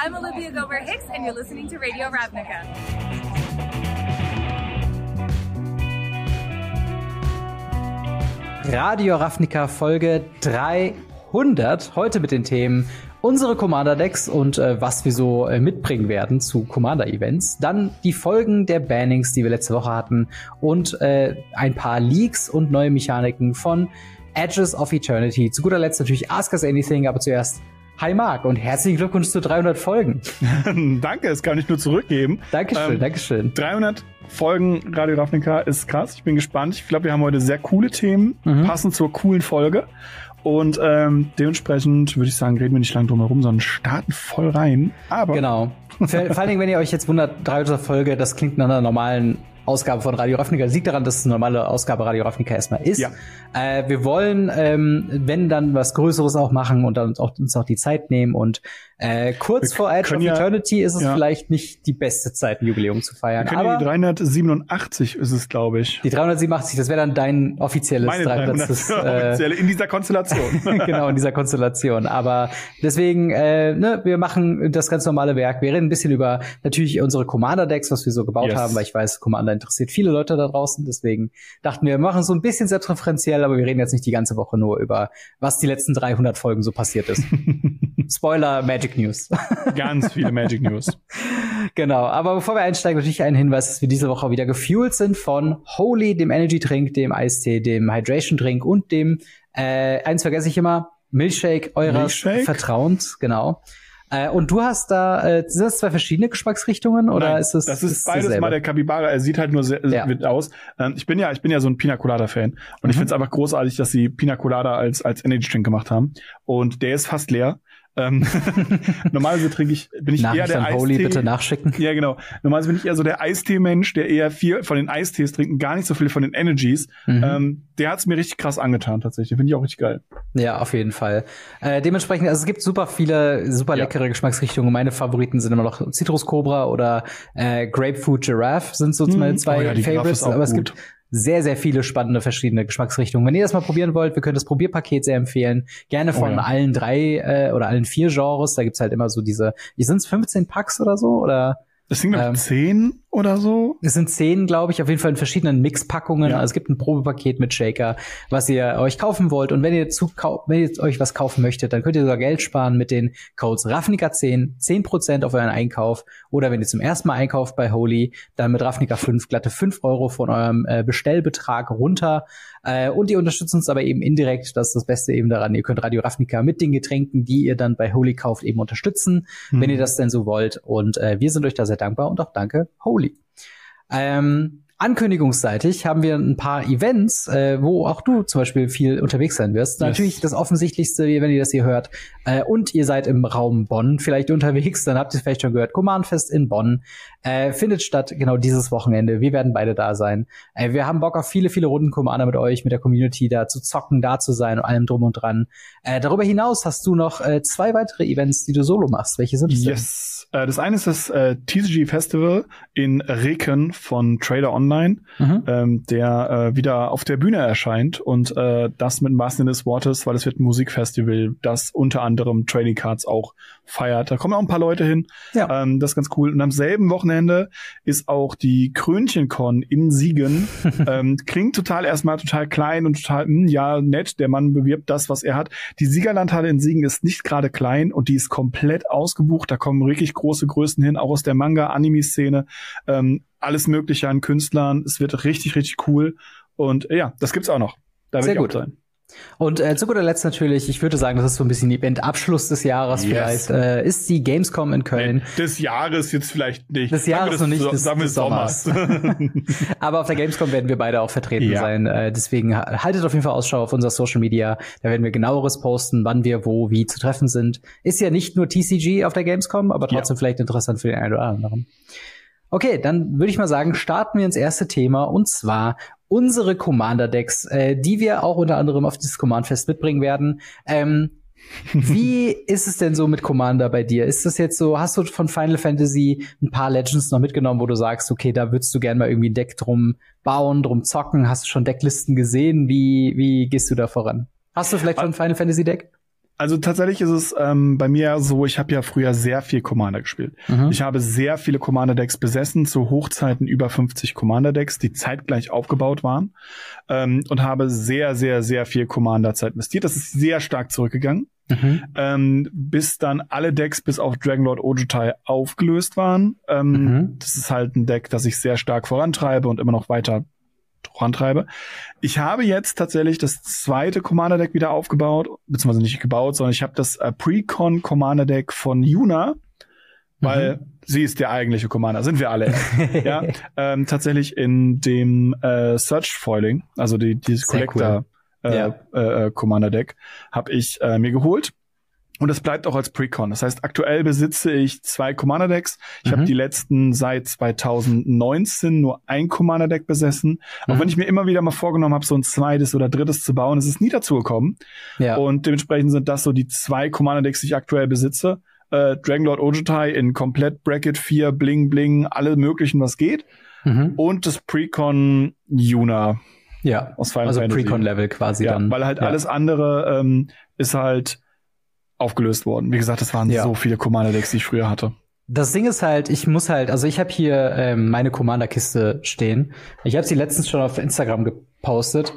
I'm Olivia Gobert-Hicks and you're listening to Radio Ravnica. Radio Ravnica Folge 300. Heute mit den Themen unsere Commander-Decks und was wir so mitbringen werden zu Commander-Events. Dann die Folgen der Bannings, die wir letzte Woche hatten. Und ein paar Leaks und neue Mechaniken von Edges of Eternity. Zu guter Letzt natürlich Ask Us Anything, aber zuerst hi Marc und herzlichen Glückwunsch zu 300 Folgen. Danke, das kann ich nur zurückgeben. Dankeschön, Dankeschön. 300 Folgen Radio Ravnica ist krass. Ich bin gespannt. Ich glaube, wir haben heute sehr coole Themen, passend zur coolen Folge. Und dementsprechend würde ich sagen, reden wir nicht lang drum herum, sondern starten voll rein. Aber genau. Vor allen Dingen, wenn ihr euch jetzt wundert, 300 Folge, das klingt nach einer normalen Ausgabe von Radio Ravnica. Das liegt daran, dass es eine normale Ausgabe Radio Ravnica erstmal ist. Ja. Wir wollen, wenn dann was Größeres auch machen und dann uns auch die Zeit nehmen. Und kurz vor Edge of Eternity ist es vielleicht nicht die beste Zeit, ein Jubiläum zu feiern. Aber die 387 ist es, glaube ich. Die 387, das wäre dann dein offizielles 300. Offizielle in dieser Konstellation. Genau, in dieser Konstellation. Aber deswegen, wir machen das ganz normale Werk. Wir reden ein bisschen über natürlich unsere Commander-Decks, was wir so gebaut haben, weil ich weiß, Commander interessiert viele Leute da draußen. Deswegen dachten wir machen es so ein bisschen selbstreferenziell, aber wir reden jetzt nicht die ganze Woche nur über, was die letzten 300 Folgen so passiert ist. Spoiler, Magic News. Ganz viele Magic News. Genau, aber bevor wir einsteigen, natürlich ein Hinweis, dass wir diese Woche wieder gefuelt sind von Holy, dem Energy-Trink, dem Eistee, dem Hydration-Drink und dem, eins vergesse ich immer, Milkshake eures Vertrauens, genau. Und du hast da, sind das zwei verschiedene Geschmacksrichtungen oder Nein, ist es? Das ist beides mal der Capybara. Er sieht halt nur sehr wild aus. Ich bin ja so ein Pina Colada Fan und ich finde es einfach großartig, dass sie Pina Colada als Energy Drink gemacht haben. Und der ist fast leer. Normalerweise bin ich eher der Eistee. Holy bitte nachschicken. Ja, genau. Normalerweise bin ich eher so der Eistee-Mensch, der eher viel von den Eistees trinkt, gar nicht so viel von den Energies. Der hat's mir richtig krass angetan, tatsächlich. Finde ich auch richtig geil. Ja, auf jeden Fall. Dementsprechend, also es gibt super viele, super leckere Geschmacksrichtungen. Meine Favoriten sind immer noch Citrus Cobra oder Grapefruit Giraffe sind so meine zwei Favorites. Aber es gibt sehr, sehr viele spannende verschiedene Geschmacksrichtungen. Wenn ihr das mal probieren wollt, wir können das Probierpaket sehr empfehlen. Gerne von allen 3 oder allen 4 Genres. Da gibt's halt immer so diese, sind es 15 Packs oder so? Oder das sind 10 oder so? Es sind 10, glaube ich, auf jeden Fall in verschiedenen Mixpackungen. Ja. Also es gibt ein Probepaket mit Shaker, was ihr euch kaufen wollt. Und wenn ihr euch was kaufen möchtet, dann könnt ihr sogar Geld sparen mit den Codes Ravnica10, 10% auf euren Einkauf. Oder wenn ihr zum ersten Mal einkauft bei Holy, dann mit Ravnica5 glatte 5 € von eurem Bestellbetrag runter. Und ihr unterstützt uns aber eben indirekt, das ist das Beste eben daran. Ihr könnt Radio Ravnica mit den Getränken, die ihr dann bei Holy kauft, eben unterstützen, wenn ihr das denn so wollt. Und wir sind euch da sehr dankbar und auch danke Holy. Ankündigungsseitig haben wir ein paar Events, wo auch du zum Beispiel viel unterwegs sein wirst. Natürlich das Offensichtlichste, wenn ihr das hier hört, und ihr seid im Raum Bonn vielleicht unterwegs, dann habt ihr es vielleicht schon gehört. Command Fest in Bonn findet statt genau dieses Wochenende. Wir werden beide da sein. Wir haben Bock auf viele, viele Runden Commander mit euch, mit der Community da zu zocken, da zu sein und allem drum und dran. Darüber hinaus hast du noch 2 weitere Events, die du solo machst. Welche sind es denn? Das eine ist das TCG Festival in Reken von Trader Online, der wieder auf der Bühne erscheint und das mit dem wahrsten Sinne des Wortes, weil es wird ein Musikfestival, das unter anderem Trading Cards auch feiert. Da kommen auch ein paar Leute hin. Ja. Das ist ganz cool. Und am selben Wochenende ist auch die Krönchencon in Siegen. Klingt erstmal total klein und total, nett. Der Mann bewirbt das, was er hat. Die Siegerlandhalle in Siegen ist nicht gerade klein und die ist komplett ausgebucht. Da kommen wirklich große Größen hin, auch aus der Manga-Anime-Szene. Alles Mögliche an Künstlern. Es wird richtig, richtig cool. Und das gibt's auch noch. Da wird ich auch sein. Und zu guter Letzt natürlich, ich würde sagen, das ist so ein bisschen Event-Abschluss des Jahres vielleicht, ist die Gamescom in Köln. Des Jahres jetzt vielleicht nicht. Des Jahres noch nicht, des Sommers. Aber auf der Gamescom werden wir beide auch vertreten sein. Deswegen haltet auf jeden Fall Ausschau auf unserer Social Media. Da werden wir genaueres posten, wann wir wo, wie zu treffen sind. Ist ja nicht nur TCG auf der Gamescom, aber trotzdem vielleicht interessant für den einen oder anderen. Okay, dann würde ich mal sagen, starten wir ins erste Thema, und zwar unsere Commander-Decks, die wir auch unter anderem auf das Command-Fest mitbringen werden. Wie ist es denn so mit Commander bei dir? Ist das jetzt so, hast du von Final Fantasy ein paar Legends noch mitgenommen, wo du sagst, okay, da würdest du gerne mal irgendwie ein Deck drum bauen, drum zocken? Hast du schon Decklisten gesehen? Wie gehst du da voran? Hast du vielleicht schon ein Final Fantasy Deck? Also tatsächlich ist es bei mir so, ich habe ja früher sehr viel Commander gespielt. Ich habe sehr viele Commander-Decks besessen, zu Hochzeiten über 50 Commander-Decks, die zeitgleich aufgebaut waren, und habe sehr, sehr, sehr viel Commander-Zeit investiert. Das ist sehr stark zurückgegangen, bis dann alle Decks bis auf Dragonlord Ojutai aufgelöst waren. Das ist halt ein Deck, das ich sehr stark vorantreibe und immer noch weiter vorantreibe. Ich habe jetzt tatsächlich das zweite Commander-Deck wieder aufgebaut, beziehungsweise nicht gebaut, sondern ich habe das Precon Commander-Deck von Yuna, weil sie ist der eigentliche Commander, sind wir alle. Ja, tatsächlich in dem Search Foiling, also dieses Collector Commander-Deck, habe ich mir geholt. Und das bleibt auch als Precon. Das heißt, aktuell besitze ich 2 Commander-Decks. Ich habe die letzten seit 2019 nur ein Commander-Deck besessen. Auch wenn ich mir immer wieder mal vorgenommen habe, so ein zweites oder drittes zu bauen, ist es nie dazu gekommen. Ja. Und dementsprechend sind das so die 2 Commander-Decks, die ich aktuell besitze. Dragonlord Ojutai in komplett Bracket 4, Bling Bling, alle möglichen, was geht. Und das Precon Yuna. Ja, aus Final Fantasy. Precon-Level quasi dann. Weil halt alles andere ist halt aufgelöst worden. Wie gesagt, das waren so viele Commander-Decks, die ich früher hatte. Das Ding ist halt, ich habe hier meine Commander-Kiste stehen. Ich habe sie letztens schon auf Instagram gepostet.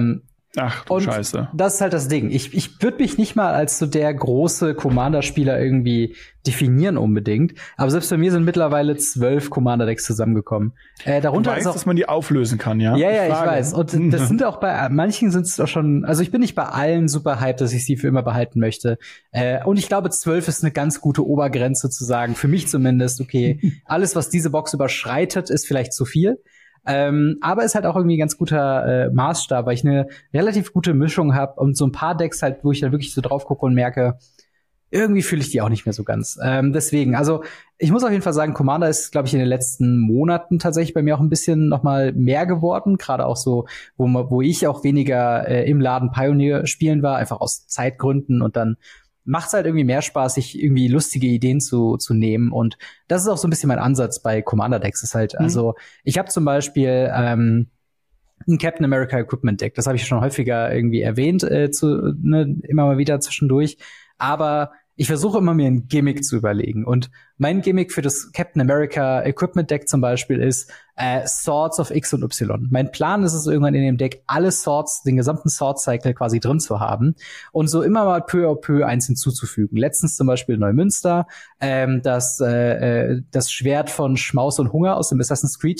Ach du Scheiße. Das ist halt das Ding. Ich würde mich nicht mal als so der große Commander-Spieler irgendwie definieren unbedingt. Aber selbst bei mir sind mittlerweile 12 Commander-Decks zusammengekommen. Darunter du weißt, dass man die auflösen kann, ja? Ja, ich weiß. Und das sind auch bei manchen sind es auch schon, also ich bin nicht bei allen super hyped, dass ich sie für immer behalten möchte. Und ich glaube, 12 ist eine ganz gute Obergrenze zu sagen, für mich zumindest, okay, alles, was diese Box überschreitet, ist vielleicht zu viel. Aber ist halt auch irgendwie ein ganz guter Maßstab, weil ich eine relativ gute Mischung habe und so ein paar Decks halt, wo ich dann wirklich so drauf gucke und merke, irgendwie fühle ich die auch nicht mehr so ganz. Deswegen, also ich muss auf jeden Fall sagen, Commander ist, glaube ich, in den letzten Monaten tatsächlich bei mir auch ein bisschen noch mal mehr geworden. Gerade auch so, wo ich auch weniger im Laden Pioneer spielen war, einfach aus Zeitgründen, und dann macht's halt irgendwie mehr Spaß, sich irgendwie lustige Ideen zu nehmen. Und das ist auch so ein bisschen mein Ansatz bei Commander-Decks. Ist halt, also ich habe zum Beispiel ein Captain America Equipment Deck. Das habe ich schon häufiger irgendwie erwähnt, immer mal wieder zwischendurch. Aber ich versuche immer, mir ein Gimmick zu überlegen. Und mein Gimmick für das Captain America Equipment Deck zum Beispiel ist Swords of X und Y. Mein Plan ist es, irgendwann in dem Deck alle Swords, den gesamten Sword-Cycle quasi drin zu haben und so immer mal peu à peu eins hinzuzufügen. Letztens zum Beispiel Neumünster, das Schwert von Schmaus und Hunger aus dem Assassin's Creed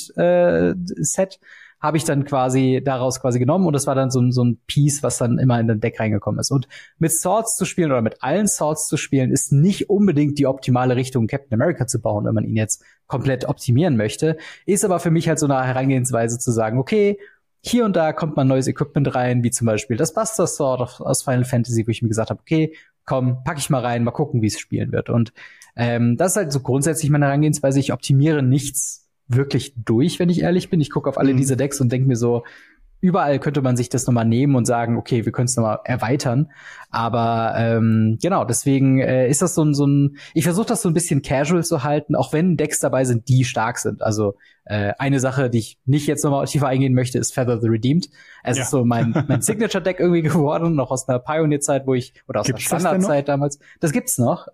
Set habe ich dann daraus genommen, und das war dann so ein Piece, was dann immer in den Deck reingekommen ist. Und mit Swords zu spielen oder mit allen Swords zu spielen, ist nicht unbedingt die optimale Richtung, Captain America zu bauen, wenn man ihn jetzt komplett optimieren möchte. Ist aber für mich halt so eine Herangehensweise zu sagen, okay, hier und da kommt mal neues Equipment rein, wie zum Beispiel das Buster Sword aus Final Fantasy, wo ich mir gesagt habe, okay, komm, pack ich mal rein, mal gucken, wie es spielen wird. Und das ist halt so grundsätzlich meine Herangehensweise. Ich optimiere nichts wirklich durch, wenn ich ehrlich bin. Ich gucke auf alle diese Decks und denke mir so, überall könnte man sich das nochmal nehmen und sagen, okay, wir können es nochmal erweitern. Aber genau, deswegen ist das so ein ich versuche das so ein bisschen casual zu halten, auch wenn Decks dabei sind, die stark sind. Also eine Sache, die ich nicht jetzt nochmal tiefer eingehen möchte, ist Feather the Redeemed. Es ist so mein Signature-Deck irgendwie geworden, noch aus einer Pioneer-Zeit, oder aus einer Standard-Zeit damals. Das gibt's noch.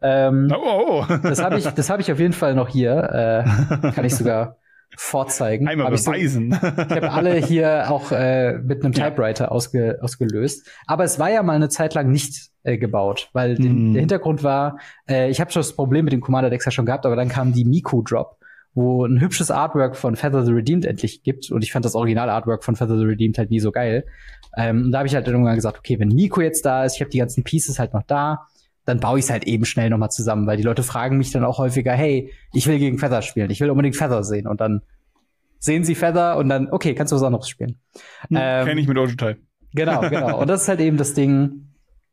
Das habe ich auf jeden Fall noch hier. Kann ich sogar vorzeigen. Einmal beweisen. Ich habe alle hier auch mit einem Typewriter ausgelöst. Aber es war ja mal eine Zeit lang nicht gebaut, weil der Hintergrund war, ich habe schon das Problem mit dem Commander-Decks ja schon gehabt, aber dann kam die Miku-Drop, wo ein hübsches Artwork von Feather the Redeemed endlich gibt. Und ich fand das Original-Artwork von Feather the Redeemed halt nie so geil. Und da habe ich halt irgendwann gesagt, okay, wenn Miku jetzt da ist, ich habe die ganzen Pieces halt noch da, dann baue ich es halt eben schnell noch mal zusammen, weil die Leute fragen mich dann auch häufiger, hey, ich will gegen Feather spielen, ich will unbedingt Feather sehen. Und dann sehen sie Feather und dann, okay, kannst du was anderes spielen. Kenn ich mit Ojutai. Genau. Und das ist halt eben das Ding.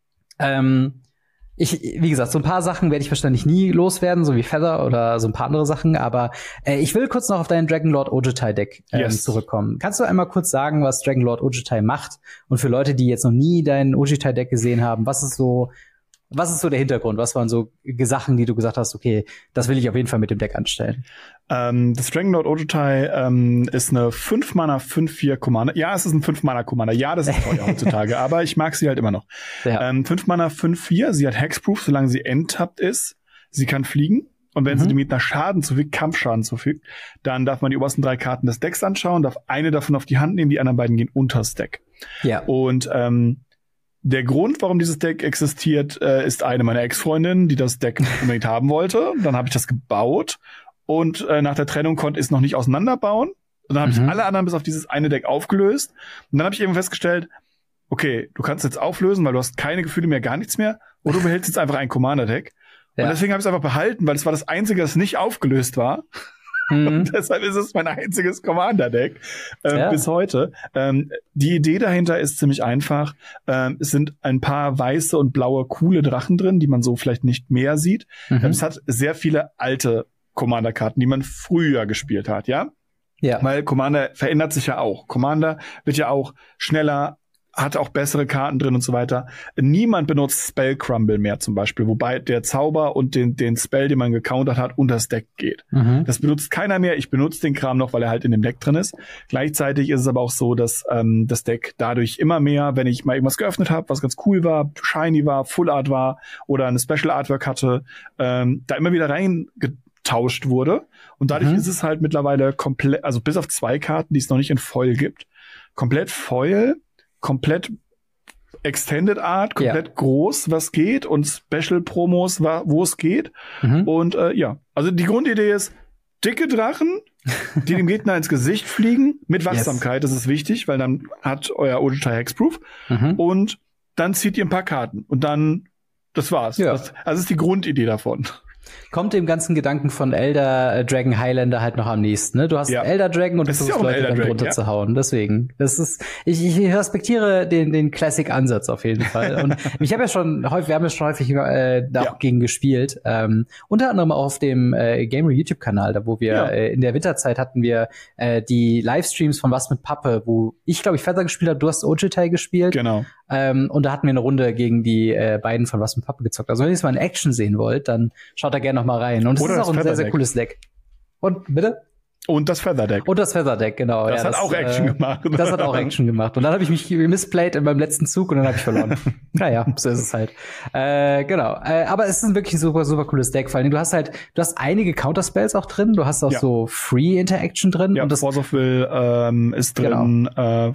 Wie gesagt, so ein paar Sachen werde ich wahrscheinlich nie loswerden, so wie Feather oder so ein paar andere Sachen, aber ich will kurz noch auf dein Dragonlord Ojutai Deck zurückkommen. Kannst du einmal kurz sagen, was Dragonlord Ojutai macht? Und für Leute, die jetzt noch nie dein Ojutai Deck gesehen haben, was ist so Was ist so der Hintergrund? Was waren so Sachen, die du gesagt hast, okay, das will ich auf jeden Fall mit dem Deck anstellen? Das Dragonlord Ojutai ist eine 5-Mana 5/4 Commander. Ja, es ist ein 5-Mana Commander. Ja, das ist teuer heutzutage, aber ich mag sie halt immer noch. Ja. 5-Mana 5/4, sie hat Hexproof, solange sie enttappt ist. Sie kann fliegen. Und wenn sie dem Gegner Schaden zufügt, Kampfschaden zufügt, dann darf man die obersten 3 Karten des Decks anschauen, darf eine davon auf die Hand nehmen, die anderen beiden gehen unters Deck. Ja. Und der Grund, warum dieses Deck existiert, ist eine meiner Ex-Freundinnen, die das Deck unbedingt haben wollte. Dann habe ich das gebaut und nach der Trennung konnte ich es noch nicht auseinanderbauen. Und dann habe ich alle anderen bis auf dieses eine Deck aufgelöst. Und dann habe ich eben festgestellt, okay, du kannst jetzt auflösen, weil du hast keine Gefühle mehr, gar nichts mehr. Oder du behältst jetzt einfach ein Commander-Deck. Und deswegen habe ich es einfach behalten, weil es war das Einzige, das nicht aufgelöst war. Und deshalb ist es mein einziges Commander-Deck bis heute. Die Idee dahinter ist ziemlich einfach. Es sind ein paar weiße und blaue coole Drachen drin, die man so vielleicht nicht mehr sieht. Es hat sehr viele alte Commander-Karten, die man früher gespielt hat, ja? Ja. Weil Commander verändert sich ja auch. Commander wird ja auch schneller, hat auch bessere Karten drin und so weiter. Niemand benutzt Spell Crumble mehr zum Beispiel, wobei der Zauber und den Spell, den man gecountert hat, unter das Deck geht. Das benutzt keiner mehr. Ich benutze den Kram noch, weil er halt in dem Deck drin ist. Gleichzeitig ist es aber auch so, dass das Deck dadurch immer mehr, wenn ich mal irgendwas geöffnet habe, was ganz cool war, shiny war, Full Art war oder eine Special Artwork hatte, da immer wieder reingetauscht wurde. Und dadurch ist es halt mittlerweile komplett, also bis auf 2 Karten, die es noch nicht in Foil gibt, komplett Foil, komplett Extended Art, komplett groß, was geht, und Special Promos, wo es geht. Und also die Grundidee ist, dicke Drachen, die dem Gegner ins Gesicht fliegen, mit Wachsamkeit, das ist wichtig, weil dann hat euer Ojutai Hexproof. Und dann zieht ihr ein paar Karten. Und dann, das war's. Ja. Das ist die Grundidee davon. Kommt dem ganzen Gedanken von Elder Dragon Highlander halt noch am nächsten, ne? Du hast Elder Dragon und du versuchst Leute dann runter zu hauen. Deswegen, das ist, ich respektiere den Classic-Ansatz auf jeden Fall. Und wir haben ja schon häufig da auch gegen gespielt. Unter anderem auch auf dem Gamer YouTube-Kanal, da wo wir in der Winterzeit hatten wir die Livestreams von Was mit Pappe, wo ich glaube ich Feather gespielt habe, du hast Ojutai gespielt. Genau. Und da hatten wir eine Runde gegen die beiden von Was mit Pappe gezockt. Also wenn ihr es mal in Action sehen wollt, dann schaut da gerne noch mal rein. Und es ist auch ein sehr, sehr cooles Deck. Und bitte? Und das Feather Deck. Und das Feather Deck, genau. Das hat auch Action gemacht. Das hat auch Action gemacht. Und dann habe ich mich missplayed in meinem letzten Zug und dann habe ich verloren. Naja, so ist es halt. Genau. Aber es ist ein wirklich super, super cooles Deck. Vor allem, du hast einige Counterspells auch drin. Du hast auch so Free Interaction drin. Ja, und das Force of Will ist drin. Genau.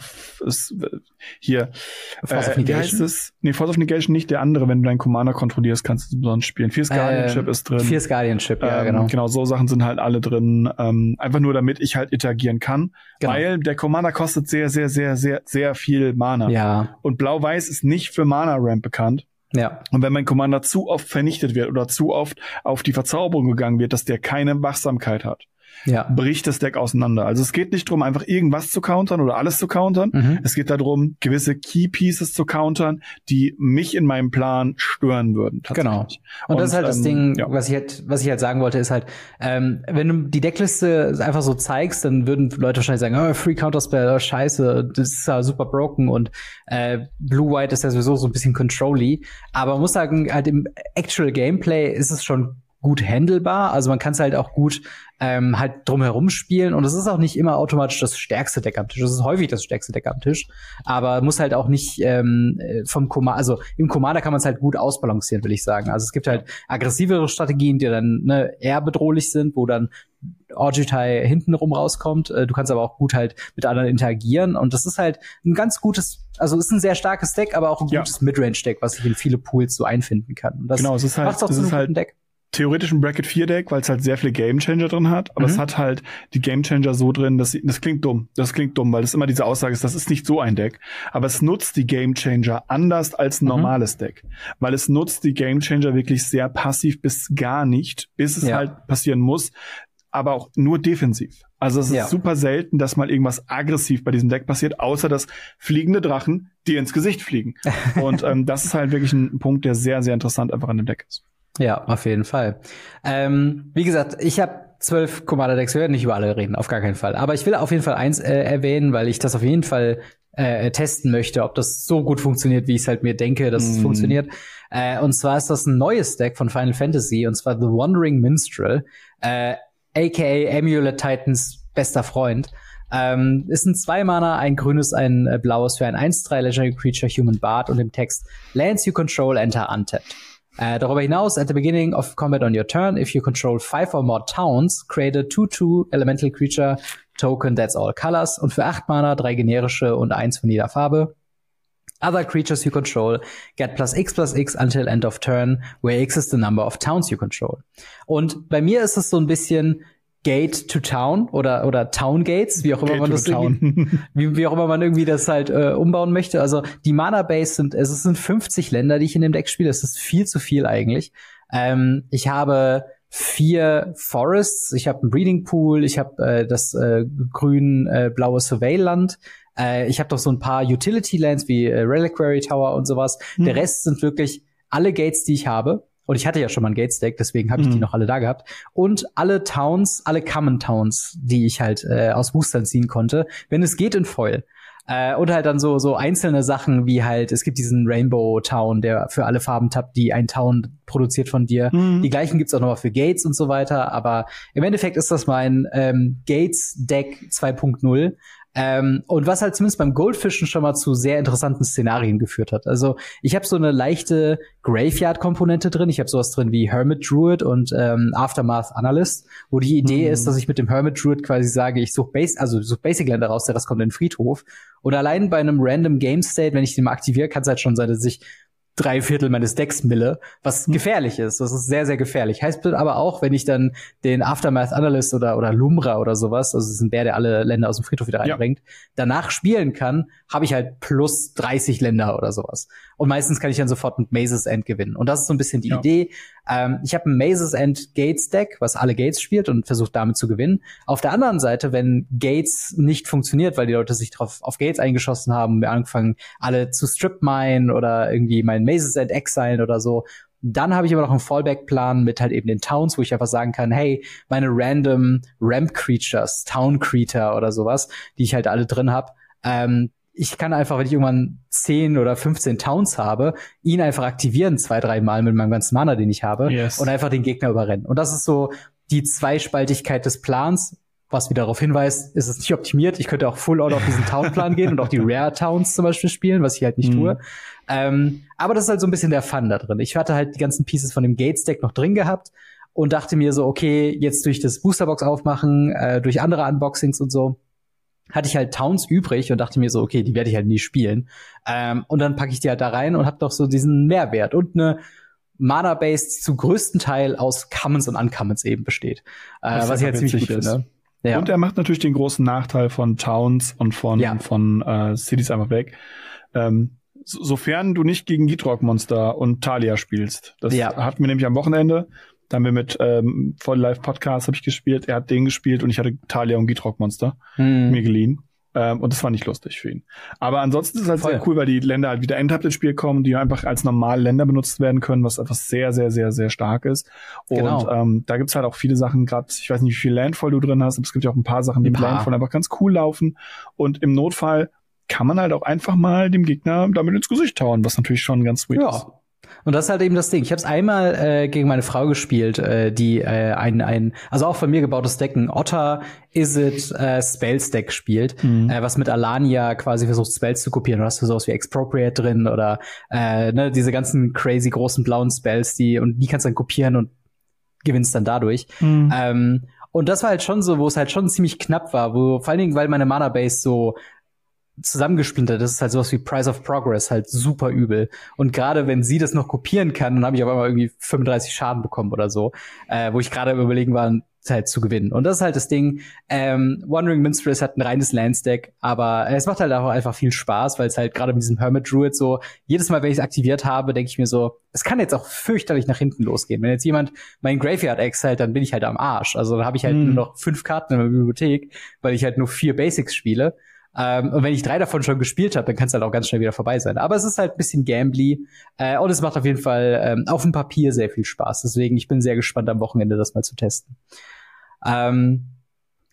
Hier. Force of Negation? Wie heißt es? Nee, Force of Negation nicht. Der andere, wenn du deinen Commander kontrollierst, kannst du sonst spielen. Fierce Guardianship ist drin. Fierce Guardianship, ja, genau. Genau, so Sachen sind halt alle drin. Einfach nur, damit ich halt interagieren kann. Genau. Weil der Commander kostet sehr, sehr, sehr, sehr, sehr viel Mana. Ja. Und Blau-Weiß ist nicht für Mana-Ramp bekannt. Ja. Und wenn mein Commander zu oft vernichtet wird oder zu oft auf die Verzauberung gegangen wird, dass der keine Wachsamkeit hat, bricht das Deck auseinander. Also es geht nicht darum, einfach irgendwas zu countern oder alles zu countern. Es geht darum, gewisse Key Pieces zu countern, die mich in meinem Plan stören würden. Genau. Und das ist halt das Ding, was ich halt sagen wollte, ist halt, wenn du die Deckliste einfach so zeigst, dann würden Leute wahrscheinlich sagen, oh, Free Counterspell, oh, scheiße, das ist ja super broken und Blue-White ist ja sowieso so ein bisschen controlly. Aber man muss sagen, halt im Actual Gameplay ist es schon gut handelbar, also man kann es halt auch gut halt drumherum spielen und es ist auch nicht immer automatisch das stärkste Deck am Tisch. Es ist häufig das stärkste Deck am Tisch, aber muss halt auch nicht also im Commander kann man es halt gut ausbalancieren, will ich sagen. Also es gibt halt aggressivere Strategien, die dann eher bedrohlich sind, wo dann Ojutai hintenrum rauskommt. Du kannst aber auch gut halt mit anderen interagieren und das ist halt ein ganz gutes, also es ist ein sehr starkes Deck, aber auch ein gutes Midrange-Deck, was sich in viele Pools so einfinden kann. Und das es ist halt, macht's auch zu einem guten Deck. Theoretisch ein Bracket 4 Deck, weil es halt sehr viele Gamechanger drin hat, aber es hat halt die Gamechanger so drin, dass das klingt dumm, weil es immer diese Aussage ist, das ist nicht so ein Deck, aber es nutzt die Gamechanger anders als ein normales Deck, weil es nutzt die Gamechanger wirklich sehr passiv bis gar nicht, bis es halt passieren muss, aber auch nur defensiv. Also es ist super selten, dass mal irgendwas aggressiv bei diesem Deck passiert, außer dass fliegende Drachen dir ins Gesicht fliegen. Und das ist halt wirklich ein Punkt, der sehr, sehr interessant einfach an dem Deck ist. Ja, auf jeden Fall. Wie gesagt, ich habe 12 Commander-Decks, wir werden nicht über alle reden, auf gar keinen Fall. Aber ich will auf jeden Fall eins erwähnen, weil ich das auf jeden Fall testen möchte, ob das so gut funktioniert, wie ich es halt mir denke, dass es funktioniert. Und zwar ist das ein neues Deck von Final Fantasy, und zwar The Wandering Minstrel, aka Amulet Titans bester Freund. Ist ein 2-Mana, ein grünes, ein blaues für ein 1/3 Legendary Creature Human Bard und im Text Lands you control enter untapped. Darüber hinaus, at the beginning of combat on your turn, if you control 5 or more towns, create a 2/2 Elemental Creature Token that's all colors, und für 8 Mana 3 generische und 1 von jeder Farbe. Other creatures you control get +X until end of turn, where X is the number of towns you control. Und bei mir ist es so ein bisschen Gate to Town oder Town Gates, wie auch immer man das wie auch immer man irgendwie das halt umbauen möchte. Also die Mana Base es sind 50 Länder, die ich in dem Deck spiele. Es ist viel zu viel eigentlich. Ich habe 4 Forests, ich habe einen Breeding Pool, ich habe das grün-blaue Surveil-Land. Ich habe doch so ein paar Utility Lands wie Reliquary Tower und sowas. Der Rest sind wirklich alle Gates, die ich habe. Und ich hatte ja schon mal ein Gates-Deck, deswegen habe ich die noch alle da gehabt. Und alle Towns, alle Common Towns, die ich halt aus Boostern ziehen konnte, wenn es geht in Foil. Und halt dann so einzelne Sachen wie halt, es gibt diesen Rainbow Town, der für alle Farben tappt, die ein Town produziert von dir. Die gleichen gibt's auch noch mal für Gates und so weiter. Aber im Endeffekt ist das mein Gates-Deck 2.0. Und was halt zumindest beim Goldfischen schon mal zu sehr interessanten Szenarien geführt hat. Also ich habe so eine leichte Graveyard-Komponente drin. Ich habe sowas drin wie Hermit Druid und Aftermath Analyst, wo die Idee ist, dass ich mit dem Hermit Druid quasi sage, ich suche Basic-Länder raus, der Rest kommt in den Friedhof. Und allein bei einem Random Game State, wenn ich den mal aktiviere, kann es halt schon sein, dass ich 3/4 meines Decks mille, was gefährlich ist. Das ist sehr, sehr gefährlich. Heißt aber auch, wenn ich dann den Aftermath Analyst oder Lumra oder sowas, also das ist ein Bär, der alle Länder aus dem Friedhof wieder reinbringt, danach spielen kann, habe ich halt plus 30 Länder oder sowas. Und meistens kann ich dann sofort mit Maze's End gewinnen. Und das ist so ein bisschen die Idee. Ich habe ein Maze's End Gates Deck, was alle Gates spielt und versucht damit zu gewinnen. Auf der anderen Seite, wenn Gates nicht funktioniert, weil die Leute sich auf Gates eingeschossen haben, wir angefangen, alle zu strip-minen oder irgendwie mein Maze's End exilen oder so, dann habe ich aber noch einen Fallback-Plan mit halt eben den Towns, wo ich einfach sagen kann, hey, meine random Ramp-Creatures, Town-Creator oder sowas, die ich halt alle drin habe, ich kann einfach, wenn ich irgendwann 10 oder 15 Towns habe, ihn einfach aktivieren 2-3 Mal mit meinem ganzen Mana, den ich habe, und einfach den Gegner überrennen. Und das ist so die Zweispaltigkeit des Plans, was wieder darauf hinweist, ist es nicht optimiert. Ich könnte auch full out auf diesen Town-Plan gehen und auch die Rare Towns zum Beispiel spielen, was ich halt nicht tue. Aber das ist halt so ein bisschen der Fun da drin. Ich hatte halt die ganzen Pieces von dem Gates-Deck noch drin gehabt und dachte mir so, okay, jetzt durch das Boosterbox aufmachen, durch andere Unboxings und so, hatte ich halt Towns übrig und dachte mir so, okay, die werde ich halt nie spielen. Und dann packe ich die halt da rein und habe doch so diesen Mehrwert und eine Mana-Base, die zum größten Teil aus Commons und Uncommons eben besteht. Was ich halt ziemlich gut finde. Ja. Und er macht natürlich den großen Nachteil von Towns und von Cities einfach weg. Sofern du nicht gegen Gitrog-Monster und Talia spielst. Das hatten wir nämlich am Wochenende. Da haben wir mit Voll Live Podcast habe ich gespielt. Er hat den gespielt und ich hatte Talia und Gitrog-Monster mir geliehen. Und das war nicht lustig für ihn. Aber ansonsten ist es halt sehr cool, weil die Länder halt wieder endhaft ins Spiel kommen, die einfach als normale Länder benutzt werden können, was etwas sehr, sehr, sehr, sehr stark ist. Und da gibt's halt auch viele Sachen, gerade, ich weiß nicht, wie viel Landfall du drin hast, aber es gibt ja auch ein paar Sachen, die mit Landfall einfach ganz cool laufen. Und im Notfall kann man halt auch einfach mal dem Gegner damit ins Gesicht hauen, was natürlich schon ganz sweet ist. Und das ist halt eben das Ding. Ich habe es einmal gegen meine Frau gespielt, die also auch von mir gebautes Deck, ein Otter Izzet Spells Deck spielt, was mit Alania quasi versucht, Spells zu kopieren. Du hast sowas wie Expropriate drin oder diese ganzen crazy großen blauen Spells, die kannst du dann kopieren und gewinnst dann dadurch. Und das war halt schon so, wo es halt schon ziemlich knapp war, vor allen Dingen, weil meine Mana-Base so zusammengesplintert, das ist halt sowas wie Price of Progress, halt super übel. Und gerade wenn sie das noch kopieren kann, dann habe ich auf einmal irgendwie 35 Schaden bekommen oder so, wo ich gerade im Überlegen war, halt zu gewinnen. Und das ist halt das Ding. Wandering Minstrel ist halt ein reines Landsdeck, aber es macht halt auch einfach viel Spaß, weil es halt gerade mit diesem Hermit Druid so, jedes Mal, wenn ich es aktiviert habe, denke ich mir so, es kann jetzt auch fürchterlich nach hinten losgehen. Wenn jetzt jemand meinen Graveyard exilt, dann bin ich halt am Arsch. Also dann habe ich halt nur noch 5 Karten in der Bibliothek, weil ich halt nur 4 Basics spiele. Und wenn ich 3 davon schon gespielt habe, dann kann es halt auch ganz schnell wieder vorbei sein. Aber es ist halt ein bisschen gambly. Und es macht auf jeden Fall auf dem Papier sehr viel Spaß. Deswegen, ich bin sehr gespannt, am Wochenende das mal zu testen.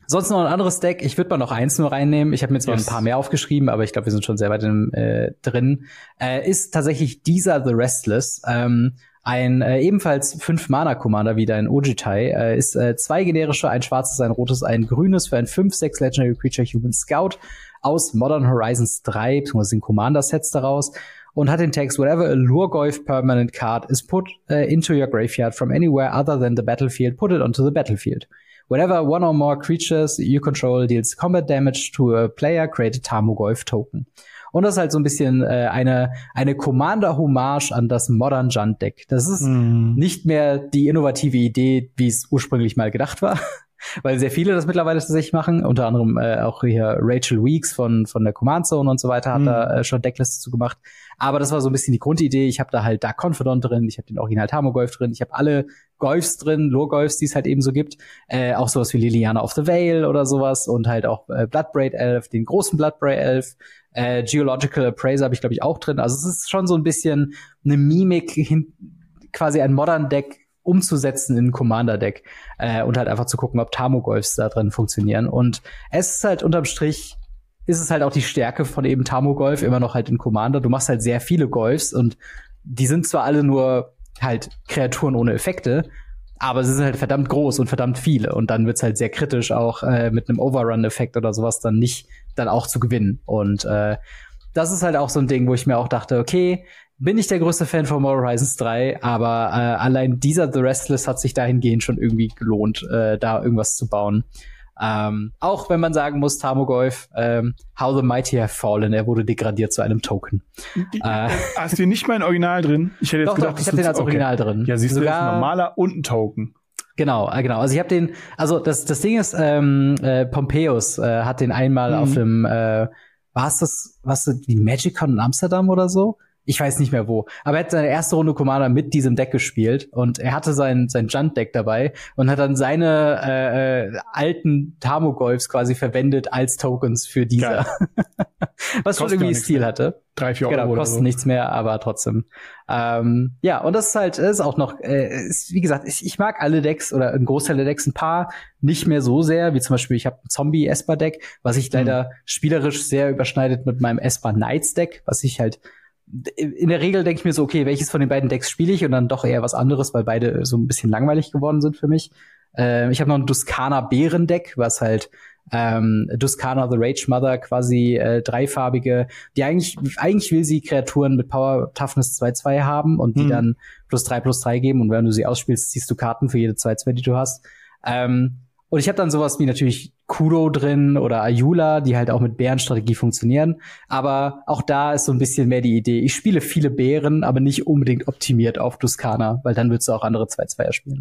Sonst noch ein anderes Deck. Ich würde mal noch eins nur reinnehmen. Ich habe mir zwar ein paar mehr aufgeschrieben, aber ich glaube, wir sind schon sehr weit drin. Ist tatsächlich dieser The Restless. Ein ebenfalls 5-Mana-Commander wie dein Ojitai. Ist 2 generische, ein schwarzes, ein rotes, ein grünes für ein 5/6 Legendary Creature Human Scout aus Modern Horizons 3, beziehungsweise den Commander-Sets daraus. Und hat den Text, whatever a Lurgoyf permanent card is put into your graveyard from anywhere other than the battlefield, put it onto the battlefield. Whenever one or more creatures you control deals combat damage to a player, create a Tarmogoyf Token. Und das ist halt so ein bisschen eine Commander-Hommage an das Modern Junt Deck. Das ist nicht mehr die innovative Idee, wie es ursprünglich mal gedacht war. Weil sehr viele das mittlerweile tatsächlich machen. Unter anderem auch hier Rachel Weeks von der Command Zone und so weiter hat da schon Deckliste zu gemacht. Aber das war so ein bisschen die Grundidee. Ich habe da halt Dark Confidant drin, ich habe den Original Tarmogoyf drin, ich habe alle Goyfs drin, Lurgoyfs, die es halt eben so gibt. Auch sowas wie Liliana of the Veil oder sowas und halt auch Bloodbraid Elf, den großen Bloodbraid Elf. Geological Appraiser habe ich, glaube ich, auch drin. Also es ist schon so ein bisschen eine Mimik, quasi ein Modern Deck umzusetzen in ein Commander-Deck und halt einfach zu gucken, ob Tarmogoyfs da drin funktionieren. Und es ist halt unterm Strich, ist es halt auch die Stärke von eben Tarmogoyf, immer noch halt in Commander. Du machst halt sehr viele Goyfs und die sind zwar alle nur halt Kreaturen ohne Effekte, aber sie sind halt verdammt groß und verdammt viele. Und dann wird's halt sehr kritisch, auch mit einem Overrun-Effekt oder sowas dann auch zu gewinnen. Und das ist halt auch so ein Ding, wo ich mir auch dachte, okay, bin ich der größte Fan von Modern Horizons 3, aber allein dieser The Restless hat sich dahingehend schon irgendwie gelohnt, da irgendwas zu bauen. Auch wenn man sagen muss, Tarmogoyf, How the Mighty Have Fallen, er wurde degradiert zu einem Token. Hast du den nicht mal in Original drin? Ich hätte jetzt gedacht, ich habe den als Original drin. Ja, siehst du, jetzt ein normaler und ein Token. Genau. Also ich habe den, also das Ding ist, Pompeius hat den einmal auf dem, die MagicCon in Amsterdam oder so? Ich weiß nicht mehr wo. Aber er hat seine erste Runde Commander mit diesem Deck gespielt und er hatte sein Junt-Deck dabei und hat dann seine alten Tarmogoyfs quasi verwendet als Tokens für diese. Was schon irgendwie Stil hatte. 3-4 Euro genau, oder kostet so. Nichts mehr, aber trotzdem. Ja, und das ist auch noch, wie gesagt, ich mag alle Decks oder einen Großteil der Decks, ein paar nicht mehr so sehr, wie zum Beispiel, ich habe ein Zombie-Esper-Deck, was sich leider spielerisch sehr überschneidet mit meinem Esper Knights-Deck, was ich halt in der Regel denke ich mir so, okay, welches von den beiden Decks spiele ich und dann doch eher was anderes, weil beide so ein bisschen langweilig geworden sind für mich. Ich habe noch ein Duskana Bären-Deck, was halt Duskana the Rage Mother quasi dreifarbige, die eigentlich will sie Kreaturen mit Power Toughness 2/2 haben und die dann +3/+3 geben und wenn du sie ausspielst, ziehst du Karten für jede 2/2, die du hast. Und ich habe dann sowas wie natürlich Kudo drin oder Ayula, die halt auch mit Bärenstrategie funktionieren. Aber auch da ist so ein bisschen mehr die Idee. Ich spiele viele Bären, aber nicht unbedingt optimiert auf Duskana, weil dann würdest du auch andere 2/2er spielen.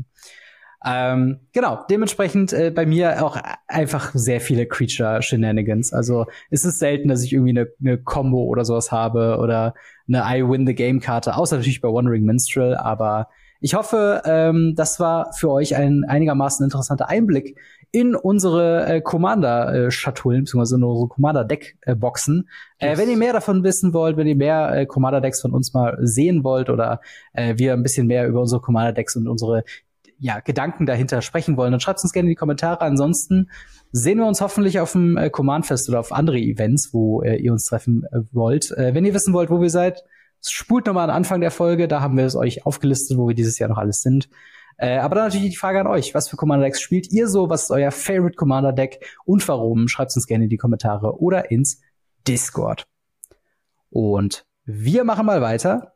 Genau, dementsprechend bei mir auch einfach sehr viele Creature-Shenanigans. Also es ist selten, dass ich irgendwie eine Combo oder sowas habe oder eine I-Win-the-Game-Karte, außer natürlich bei Wandering Minstrel, aber ich hoffe, das war für euch ein einigermaßen interessanter Einblick in unsere Commander-Schatullen, beziehungsweise in unsere Commander-Deck-Boxen. Wenn ihr mehr davon wissen wollt, wenn ihr mehr Commander-Decks von uns mal sehen wollt oder wir ein bisschen mehr über unsere Commander-Decks und unsere Gedanken dahinter sprechen wollen, dann schreibt uns gerne in die Kommentare. Ansonsten sehen wir uns hoffentlich auf dem Command-Fest oder auf andere Events, wo ihr uns treffen wollt. Wenn ihr wissen wollt, wo wir seid, spult nochmal an Anfang der Folge, da haben wir es euch aufgelistet, wo wir dieses Jahr noch alles sind. Aber dann natürlich die Frage an euch, was für Commander-Decks spielt ihr so, was ist euer Favorite Commander-Deck und warum? Schreibt uns gerne in die Kommentare oder ins Discord. Und wir machen mal weiter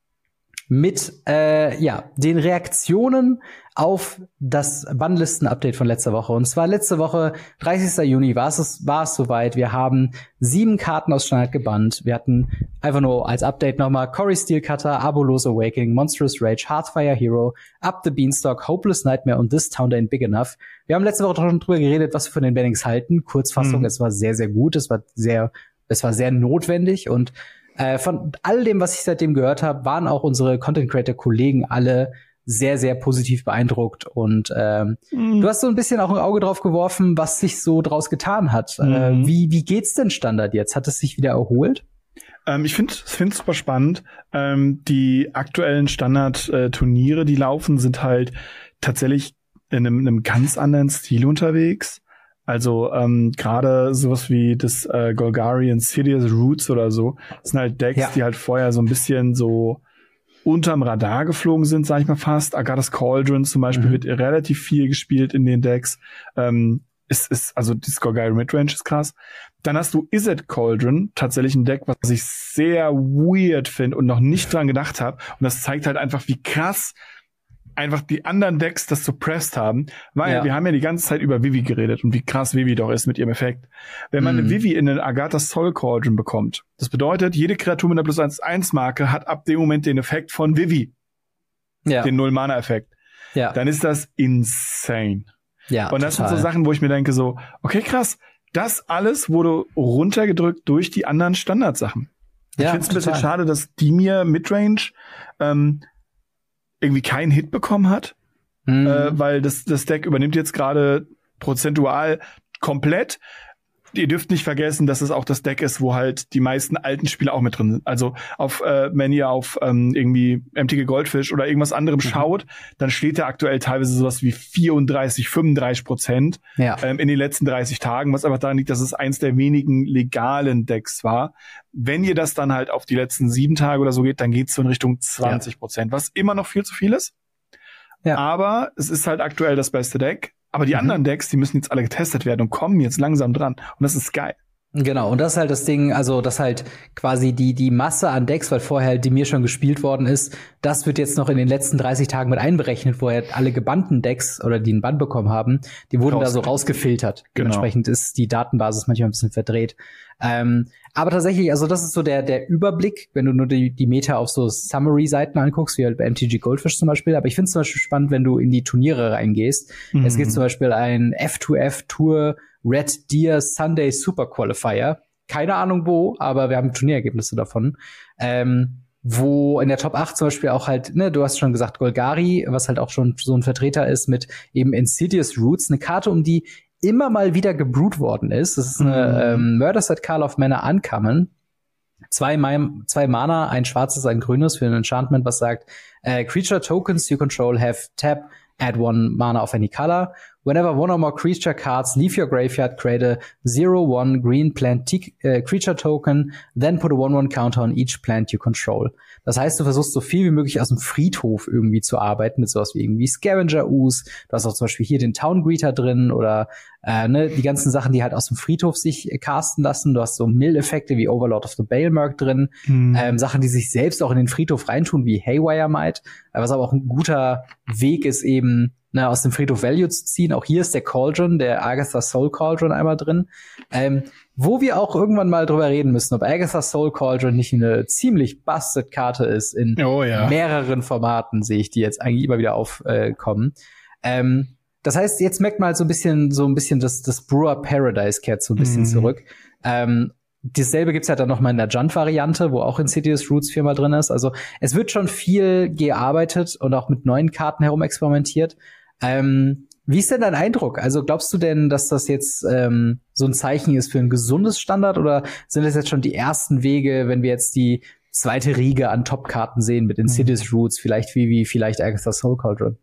mit den Reaktionen auf das Bannlisten-Update von letzter Woche. Und zwar letzte Woche, 30. Juni, war es soweit. Wir haben 7 Karten aus Standard gebannt. Wir hatten einfach nur als Update nochmal Cory Steelcutter, Abolose Awakening, Monstrous Rage, Hearthfire Hero, Up the Beanstalk, Hopeless Nightmare und This Town Ain't Big Enough. Wir haben letzte Woche schon drüber geredet, was wir von den Bannings halten. Kurzfassung, es war sehr, sehr gut. Es war sehr notwendig und von all dem, was ich seitdem gehört habe, waren auch unsere Content-Creator-Kollegen alle sehr, sehr positiv beeindruckt. Und du hast so ein bisschen auch ein Auge drauf geworfen, was sich so draus getan hat. Wie geht's denn Standard jetzt? Hat es sich wieder erholt? Ich finde es super spannend. Die aktuellen Standard-Turniere, die laufen, sind halt tatsächlich in einem ganz anderen Stil unterwegs. Also gerade sowas wie das Golgari Insidious Roots oder so, das sind halt Decks, die halt vorher so ein bisschen so unterm Radar geflogen sind, sag ich mal fast. Agatha's Cauldron zum Beispiel wird relativ viel gespielt in den Decks. Also das Golgari Midrange ist krass. Dann hast du Izzet Cauldron, tatsächlich ein Deck, was ich sehr weird finde und noch nicht dran gedacht habe. Und das zeigt halt einfach, wie krass einfach die anderen Decks das suppressed haben, weil wir haben ja die ganze Zeit über Vivi geredet und wie krass Vivi doch ist mit ihrem Effekt. Wenn man eine Vivi in eine Agatha's Soul Cauldron bekommt, das bedeutet, jede Kreatur mit einer +1/+1-Marke hat ab dem Moment den Effekt von Vivi. Den Null-Mana-Effekt. Dann ist das insane. Ja, und das sind so Sachen, wo ich mir denke so, okay, krass, das alles wurde runtergedrückt durch die anderen Standardsachen. Ich finde es ein bisschen schade, dass Dimir Midrange irgendwie keinen Hit bekommen hat, weil das Deck übernimmt jetzt gerade prozentual komplett. Ihr dürft nicht vergessen, dass es auch das Deck ist, wo halt die meisten alten Spieler auch mit drin sind. Also wenn ihr auf irgendwie MTG Goldfish oder irgendwas anderem schaut, dann steht da aktuell teilweise sowas wie 34-35% in den letzten 30 Tagen, was einfach daran liegt, dass es eins der wenigen legalen Decks war. Wenn ihr das dann halt auf die letzten 7 Tage oder so geht, dann geht's so in Richtung 20%, was immer noch viel zu viel ist. Aber es ist halt aktuell das beste Deck. Aber die anderen Decks, die müssen jetzt alle getestet werden und kommen jetzt langsam dran. Und das ist geil. Genau, und das ist halt das Ding, also dass halt quasi die Masse an Decks, weil vorher halt die mir schon gespielt worden ist, das wird jetzt noch in den letzten 30 Tagen mit einberechnet, wo halt alle gebannten Decks oder die einen Bann bekommen haben, die wurden da so rausgefiltert. Genau. Dementsprechend ist die Datenbasis manchmal ein bisschen verdreht. Aber tatsächlich, also das ist so der Überblick, wenn du nur die Meta auf so Summary-Seiten anguckst, wie halt bei MTG Goldfish zum Beispiel. Aber ich finde es zum Beispiel spannend, wenn du in die Turniere reingehst. Es gibt zum Beispiel ein F2F Tour Red Deer Sunday Super Qualifier. Keine Ahnung wo, aber wir haben Turnierergebnisse davon. Wo in der Top 8 zum Beispiel auch halt, ne, du hast schon gesagt, Golgari, was halt auch schon so ein Vertreter ist mit eben Insidious Roots, eine Karte, um die immer mal wieder gebrewt worden ist. Das ist eine Murder's at Call of Mana Uncommon. 2 Mana, ein schwarzes, ein grünes für ein Enchantment, was sagt, Creature Tokens you control have tap, add 1 Mana of any color. Whenever one or more creature cards leave your graveyard, create a 0/1 green plant creature token, then put a 1/1 counter on each plant you control. Das heißt, du versuchst so viel wie möglich aus dem Friedhof irgendwie zu arbeiten, mit sowas wie irgendwie Scavenger-Ooze. Du hast auch zum Beispiel hier den Town Greeter drin oder die ganzen Sachen, die halt aus dem Friedhof sich casten lassen. Du hast so Mill-Effekte wie Overlord of the Baelmerk drin. Sachen, die sich selbst auch in den Friedhof reintun, wie Haywire Might. Was aber auch ein guter Weg ist, eben aus dem Friedhof Value zu ziehen. Auch hier ist der Cauldron, der Agatha's Soul Cauldron einmal drin. Wo wir auch irgendwann mal drüber reden müssen, ob Agatha's Soul Cauldron nicht eine ziemlich busted Karte ist. In mehreren Formaten sehe ich die jetzt eigentlich immer wieder aufkommen. Das heißt, jetzt merkt man halt so ein bisschen das Brewer Paradise kehrt so ein bisschen zurück. Dasselbe gibt's halt dann noch mal in der Junt-Variante, wo auch Insidious Roots 4-mal drin ist. Also es wird schon viel gearbeitet und auch mit neuen Karten herumexperimentiert. Wie ist denn dein Eindruck? Also glaubst du denn, dass das jetzt so ein Zeichen ist für ein gesundes Standard oder sind das jetzt schon die ersten Wege, wenn wir jetzt die zweite Riege an Top-Karten sehen mit Insidious Roots, vielleicht wie vielleicht Agatha's Soul Cauldron?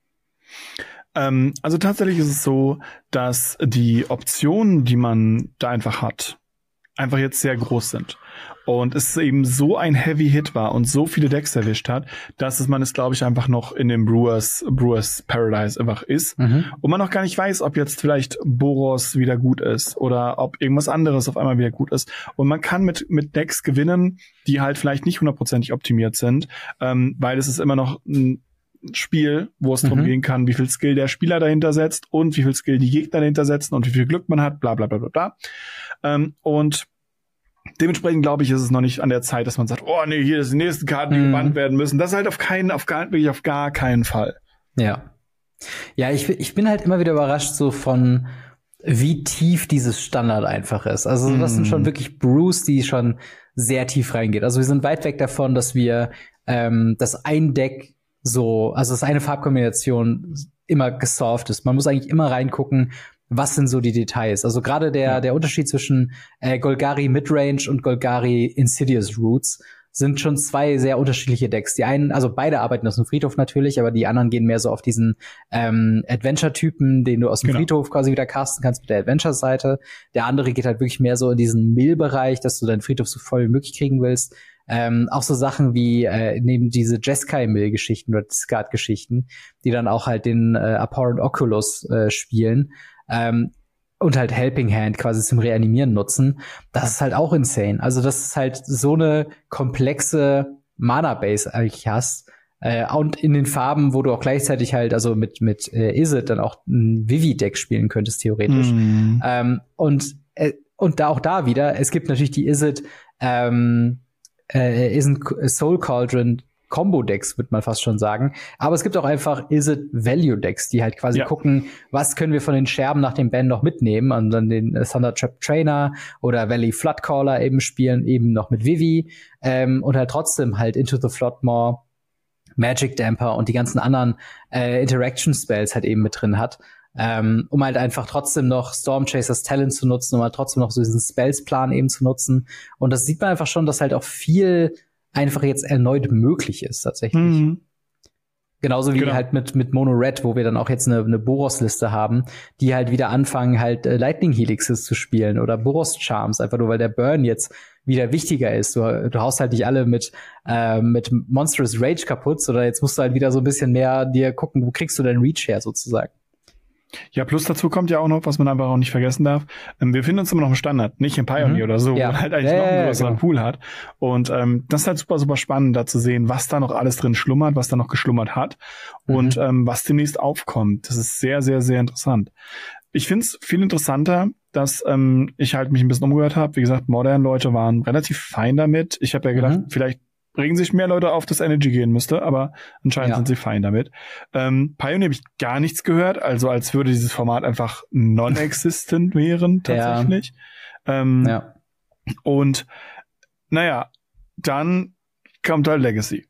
Also tatsächlich ist es so, dass die Optionen, die man da einfach hat, einfach jetzt sehr groß sind. Und es eben so ein Heavy Hit war und so viele Decks erwischt hat, dass man es, glaube ich, einfach noch in dem Brewers Paradise einfach ist. Und man noch gar nicht weiß, ob jetzt vielleicht Boros wieder gut ist oder ob irgendwas anderes auf einmal wieder gut ist. Und man kann mit Decks gewinnen, die halt vielleicht nicht 100%ig optimiert sind, weil es ist immer noch ein Spiel, wo es darum gehen kann, wie viel Skill der Spieler dahinter setzt und wie viel Skill die Gegner dahinter setzen und wie viel Glück man hat, bla bla bla bla bla. Und dementsprechend glaube ich, ist es noch nicht an der Zeit, dass man sagt, oh nee, hier ist die nächsten Karten, die gebannt werden müssen. Das ist halt auf gar keinen Fall. Ja. Ja, ich bin halt immer wieder überrascht so von wie tief dieses Standard einfach ist. Also das sind schon wirklich Brews, die schon sehr tief reingeht. Also wir sind weit weg davon, dass wir das ein Deck also dass eine Farbkombination immer gesolved ist. Man muss eigentlich immer reingucken, was sind so die Details. Also gerade der Unterschied zwischen Golgari Midrange und Golgari Insidious Roots. sind schon zwei sehr unterschiedliche Decks. Die einen, also beide arbeiten aus dem Friedhof natürlich, aber die anderen gehen mehr so auf diesen Adventure-Typen, den du aus dem Friedhof quasi wieder casten kannst mit der Adventure-Seite. Der andere geht halt wirklich mehr so in diesen Mill-Bereich, dass du deinen Friedhof so voll wie möglich kriegen willst. Auch so Sachen wie neben diese Jeskai-Mill-Geschichten oder Discard-Geschichten, die dann auch halt den Abhorrent Oculus spielen. Und halt Helping Hand quasi zum Reanimieren nutzen, das ist halt auch insane. Also, dass es halt so eine komplexe Mana-Base eigentlich hast. Und in den Farben, wo du auch gleichzeitig halt, also mit Izzet dann auch ein Vivi-Deck spielen könntest, theoretisch. Und da wieder, es gibt natürlich die Izzet Soul Cauldron Combo-Decks, würde man fast schon sagen. Aber es gibt auch einfach Izzet-Value-Decks, die halt quasi gucken, was können wir von den Scherben nach dem Ban noch mitnehmen und dann den Thunder Trap Trainer oder Valley Floodcaller eben spielen, eben noch mit Vivi und halt trotzdem halt Into the Floodmaw, Magic Damper und die ganzen anderen Interaction-Spells halt eben mit drin hat. Um halt einfach trotzdem noch Storm Chasers Talent zu nutzen, um halt trotzdem noch so diesen Spells-Plan eben zu nutzen. Und das sieht man einfach schon, dass halt auch viel einfach jetzt erneut möglich ist, tatsächlich. Genauso wie halt mit Mono Red, wo wir dann auch jetzt eine Boros-Liste haben, die halt wieder anfangen, halt Lightning Helixes zu spielen oder Boros Charms, einfach nur weil der Burn jetzt wieder wichtiger ist. Du haust halt nicht alle mit Monstrous Rage kaputt, oder jetzt musst du halt wieder so ein bisschen mehr dir gucken, wo kriegst du deinen Reach her, sozusagen. Ja, plus dazu kommt ja auch noch, was man einfach auch nicht vergessen darf. Wir befinden uns immer noch im Standard, nicht im Pioneer oder so, wo man halt eigentlich noch einen größeren Pool hat. Und das ist halt super, super spannend, da zu sehen, was da noch alles drin schlummert, was da noch geschlummert hat und was demnächst aufkommt. Das ist sehr, sehr, sehr interessant. Ich finde es viel interessanter, dass ich halt mich ein bisschen umgehört habe. Wie gesagt, Modern-Leute waren relativ fein damit. Ich habe ja gedacht, vielleicht regen sich mehr Leute auf, dass Energy gehen müsste, aber anscheinend sind sie fein damit. Pioneer habe ich gar nichts gehört, also als würde dieses Format einfach non-existent wären, tatsächlich. Und naja, dann kommt halt Legacy.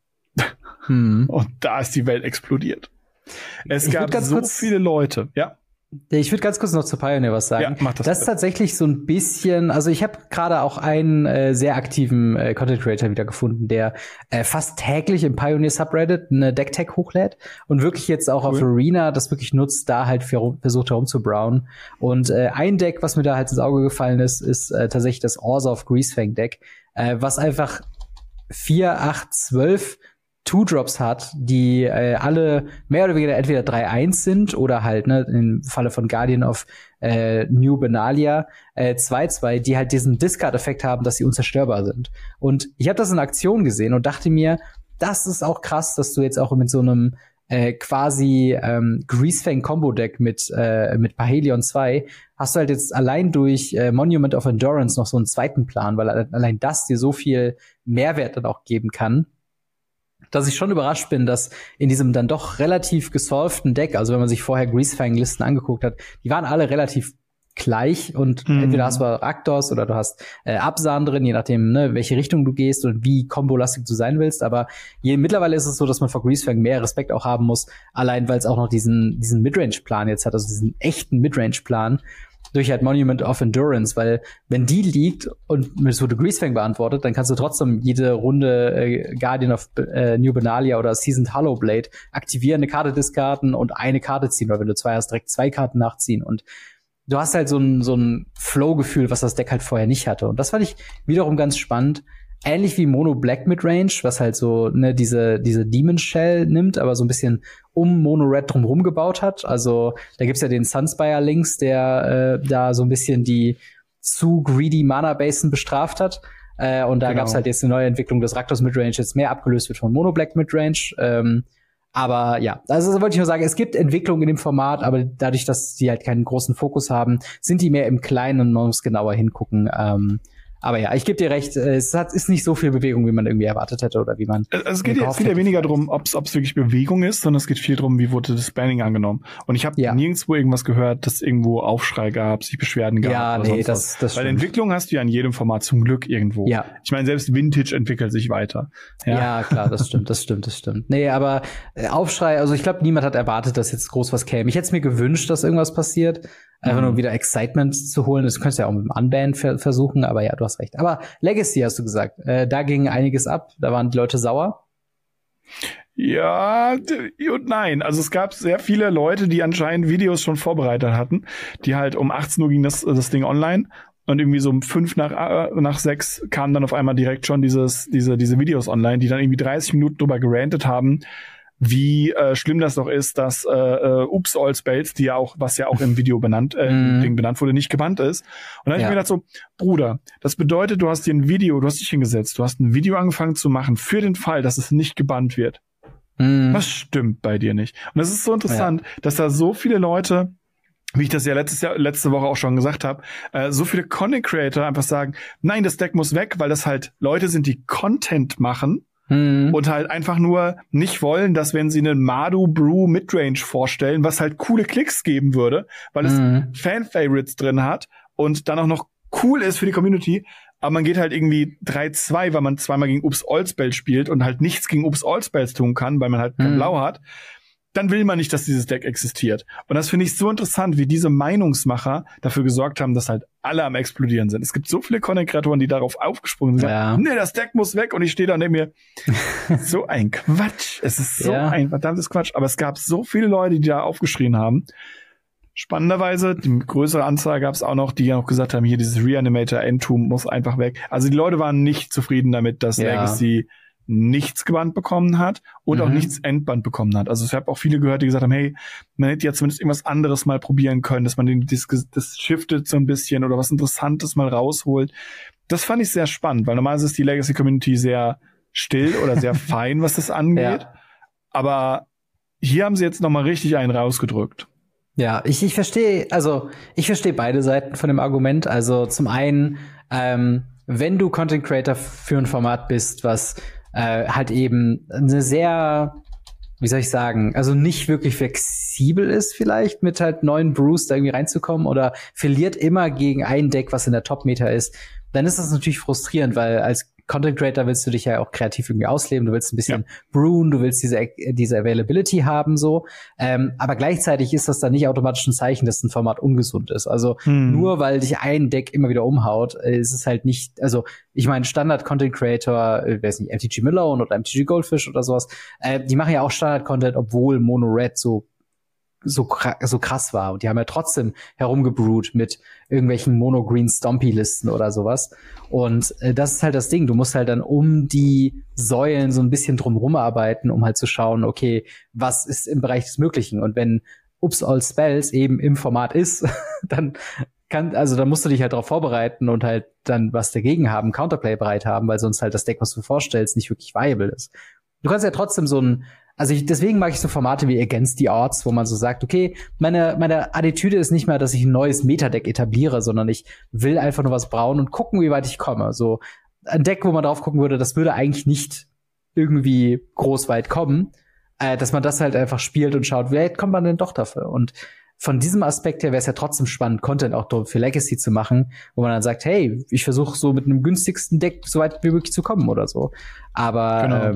Und da ist die Welt explodiert. Es gab so viele Leute, Ich würde ganz kurz noch zu Pioneer was sagen. Ja, mach das ist tatsächlich so ein bisschen, also ich habe gerade auch einen sehr aktiven Content Creator wieder gefunden, der fast täglich im Pioneer Subreddit eine Decktech hochlädt und wirklich jetzt auch auf Arena das wirklich nutzt, da halt versucht herumzubrauen. Und ein Deck, was mir da halt ins Auge gefallen ist, ist tatsächlich das Orzhov Greasefang Deck, was einfach 4, 8, 12 Two-Drops hat, die alle mehr oder weniger entweder 3-1 sind oder halt, im Falle von Guardian of New Benalia 2-2, die halt diesen Discard-Effekt haben, dass sie unzerstörbar sind. Und ich habe das in Aktion gesehen und dachte mir, das ist auch krass, dass du jetzt auch mit so einem quasi Greasefang-Combo-Deck mit Parhelion 2 hast du halt jetzt allein durch Monument of Endurance noch so einen zweiten Plan, weil allein das dir so viel Mehrwert dann auch geben kann, dass ich schon überrascht bin, dass in diesem dann doch relativ gesolvten Deck, also wenn man sich vorher Greasefang-Listen angeguckt hat, die waren alle relativ gleich und entweder hast du Rakdos oder du hast Absan drin, je nachdem, welche Richtung du gehst und wie kombolastig du sein willst, aber mittlerweile ist es so, dass man vor Greasefang mehr Respekt auch haben muss, allein weil es auch noch diesen Midrange-Plan jetzt hat, also diesen echten Midrange-Plan, durch halt Monument of Endurance, weil wenn die liegt und es wurde Greasefang beantwortet, dann kannst du trotzdem jede Runde Guardian of New Benalia oder Seasoned Hollowblade aktivieren, eine Karte discarden und eine Karte ziehen, oder wenn du 2 hast, direkt 2 Karten nachziehen und du hast halt so ein Flow-Gefühl, was das Deck halt vorher nicht hatte und das fand ich wiederum ganz spannend. Ähnlich wie Mono Black Midrange, was halt so diese Demon Shell nimmt, aber so ein bisschen um Mono Red drumherum gebaut hat. Also da gibt's ja den Sunspire Links, der da so ein bisschen die zu greedy Mana Basen bestraft hat. Und da gab's halt jetzt eine neue Entwicklung, dass Rakdos Midrange jetzt mehr abgelöst wird von Mono Black Midrange. Aber ja, also wollte ich nur sagen, es gibt Entwicklungen in dem Format, aber dadurch, dass die halt keinen großen Fokus haben, sind die mehr im Kleinen und man muss genauer hingucken. Aber ja, ich gebe dir recht, ist nicht so viel Bewegung, wie man irgendwie erwartet hätte oder wie man. Also es geht jetzt wieder weniger darum, ob es wirklich Bewegung ist, sondern es geht viel darum, wie wurde das Banning angenommen. Und ich habe nirgendwo irgendwas gehört, dass irgendwo Aufschrei gab, sich Beschwerden gab. Ja, nee, das Weil Entwicklung hast du ja in jedem Format zum Glück irgendwo. Ja. Ich meine, selbst Vintage entwickelt sich weiter. Ja, klar, das stimmt. Nee, aber Aufschrei, also ich glaube, niemand hat erwartet, dass jetzt groß was käme. Ich hätte es mir gewünscht, dass irgendwas passiert. Einfach nur wieder Excitement zu holen. Das könntest du ja auch mit dem Unban versuchen, aber ja, du hast recht. Aber Legacy hast du gesagt. Da ging einiges ab. Da waren die Leute sauer. Ja und nein. Also es gab sehr viele Leute, die anscheinend Videos schon vorbereitet hatten, die halt um 18 Uhr ging das Ding online und irgendwie so um 5 nach 6 kamen dann auf einmal direkt schon diese Videos online, die dann irgendwie 30 Minuten drüber gerantet haben, wie schlimm das doch ist, dass Oops All Spells, die ja auch, was ja auch im Video benannt wurde, nicht gebannt ist. Und dann habe ich mir gedacht so, Bruder, das bedeutet, du hast dich hingesetzt, du hast ein Video angefangen zu machen für den Fall, dass es nicht gebannt wird. Was stimmt bei dir nicht? Und das ist so interessant, dass da so viele Leute, wie ich das ja letzte Woche auch schon gesagt habe, so viele Content Creator einfach sagen, nein, das Deck muss weg, weil das halt Leute sind, die Content machen und halt einfach nur nicht wollen, dass wenn sie einen Mardu Brew Midrange vorstellen, was halt coole Klicks geben würde, weil es Fan-Favorites drin hat und dann auch noch cool ist für die Community, aber man geht halt irgendwie 3-2, weil man zweimal gegen Oops All Spells spielt und halt nichts gegen Oops All Spells tun kann, weil man halt kein Blau hat, dann will man nicht, dass dieses Deck existiert. Und das finde ich so interessant, wie diese Meinungsmacher dafür gesorgt haben, dass halt alle am Explodieren sind. Es gibt so viele Content-Kreatoren, die darauf aufgesprungen sind. Nee, das Deck muss weg. Und ich stehe da neben mir. So ein Quatsch. Es ist so ein verdammtes Quatsch. Aber es gab so viele Leute, die da aufgeschrien haben. Spannenderweise, die größere Anzahl gab es auch noch, die auch gesagt haben, hier dieses Reanimator Entomb muss einfach weg. Also die Leute waren nicht zufrieden damit, dass Legacy nichts gebannt bekommen hat und auch nichts entbannt bekommen hat. Also ich habe auch viele gehört, die gesagt haben, hey, man hätte ja zumindest irgendwas anderes mal probieren können, dass man das shiftet so ein bisschen oder was Interessantes mal rausholt. Das fand ich sehr spannend, weil normalerweise ist die Legacy-Community sehr still oder sehr fein, was das angeht. Aber hier haben sie jetzt noch mal richtig einen rausgedrückt. Ja, ich verstehe beide Seiten von dem Argument. Also zum einen, wenn du Content Creator für ein Format bist, was halt eben eine sehr, wie soll ich sagen, also nicht wirklich flexibel ist vielleicht, mit halt neuen Brews da irgendwie reinzukommen oder verliert immer gegen ein Deck, was in der Top-Meta ist, dann ist das natürlich frustrierend, weil als Content Creator willst du dich ja auch kreativ irgendwie ausleben, du willst ein bisschen brewen, du willst diese Availability haben, so. Aber gleichzeitig ist das dann nicht automatisch ein Zeichen, dass ein Format ungesund ist. Also nur weil dich ein Deck immer wieder umhaut, ist es halt nicht, also ich meine, Standard-Content Creator, weiß nicht, MTG Malone oder MTG Goldfish oder sowas, die machen ja auch Standard-Content, obwohl Mono Red so krass war. Und die haben ja trotzdem herumgebrewt mit irgendwelchen Mono-Green-Stompy-Listen oder sowas. Und das ist halt das Ding. Du musst halt dann um die Säulen so ein bisschen drumherum arbeiten, um halt zu schauen, okay, was ist im Bereich des Möglichen? Und wenn Oops All Spells eben im Format ist, dann musst du dich halt darauf vorbereiten und halt dann was dagegen haben, Counterplay bereit haben, weil sonst halt das Deck, was du vorstellst, nicht wirklich viable ist. Du kannst ja trotzdem deswegen mag ich so Formate wie Against the Odds, wo man so sagt, okay, meine Attitüde ist nicht mehr, dass ich ein neues Metadeck etabliere, sondern ich will einfach nur was brauen und gucken, wie weit ich komme. So ein Deck, wo man drauf gucken würde, das würde eigentlich nicht irgendwie groß weit kommen, dass man das halt einfach spielt und schaut, wie weit kommt man denn doch dafür? Und von diesem Aspekt her wäre es ja trotzdem spannend, Content auch für Legacy zu machen, wo man dann sagt, hey, ich versuche so mit einem günstigsten Deck so weit wie möglich zu kommen oder so. Aber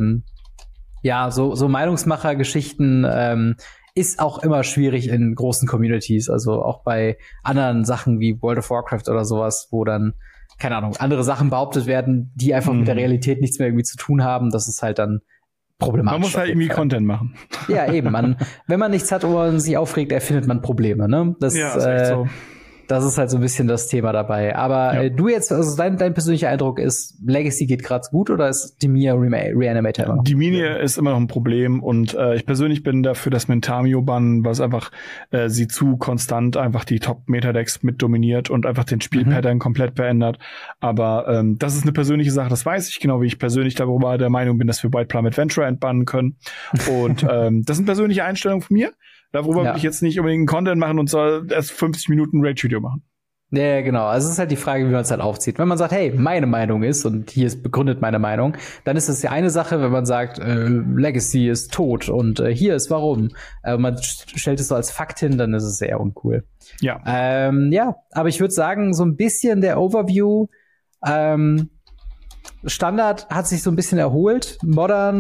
ja, so Meinungsmacher-Geschichten ist auch immer schwierig in großen Communities. Also auch bei anderen Sachen wie World of Warcraft oder sowas, wo dann, keine Ahnung, andere Sachen behauptet werden, die einfach mit der Realität nichts mehr irgendwie zu tun haben. Das ist halt dann problematisch. Man muss halt irgendwie Content machen. Ja, eben. Wenn man nichts hat, wo man sich aufregt, erfindet man Probleme, ne? Das ist echt so. Das ist halt so ein bisschen das Thema dabei. Aber du jetzt, also dein persönlicher Eindruck ist, Legacy geht gerade gut oder ist Dimir Reanimator immer noch? Dimir ist immer noch ein Problem und ich persönlich bin dafür, dass man Tamio bannen, was einfach sie zu konstant einfach die Top-Meta-Decks mit dominiert und einfach den Spielpattern komplett verändert. Aber das ist eine persönliche Sache, das weiß ich, genau wie ich persönlich darüber der Meinung bin, dass wir White Plum Adventure entbannen können. Und das sind persönliche Einstellungen von mir. Darüber will ich jetzt nicht unbedingt Content machen und soll erst 50 Minuten Rage-Video machen. Ja, genau. Also es ist halt die Frage, wie man es halt aufzieht. Wenn man sagt, hey, meine Meinung ist, und hier ist begründet meine Meinung, dann ist es ja eine Sache, wenn man sagt, Legacy ist tot und hier ist warum. Man stellt es so als Fakt hin, dann ist es sehr uncool. Ja. Aber ich würde sagen, so ein bisschen der Overview, Standard hat sich so ein bisschen erholt. Modern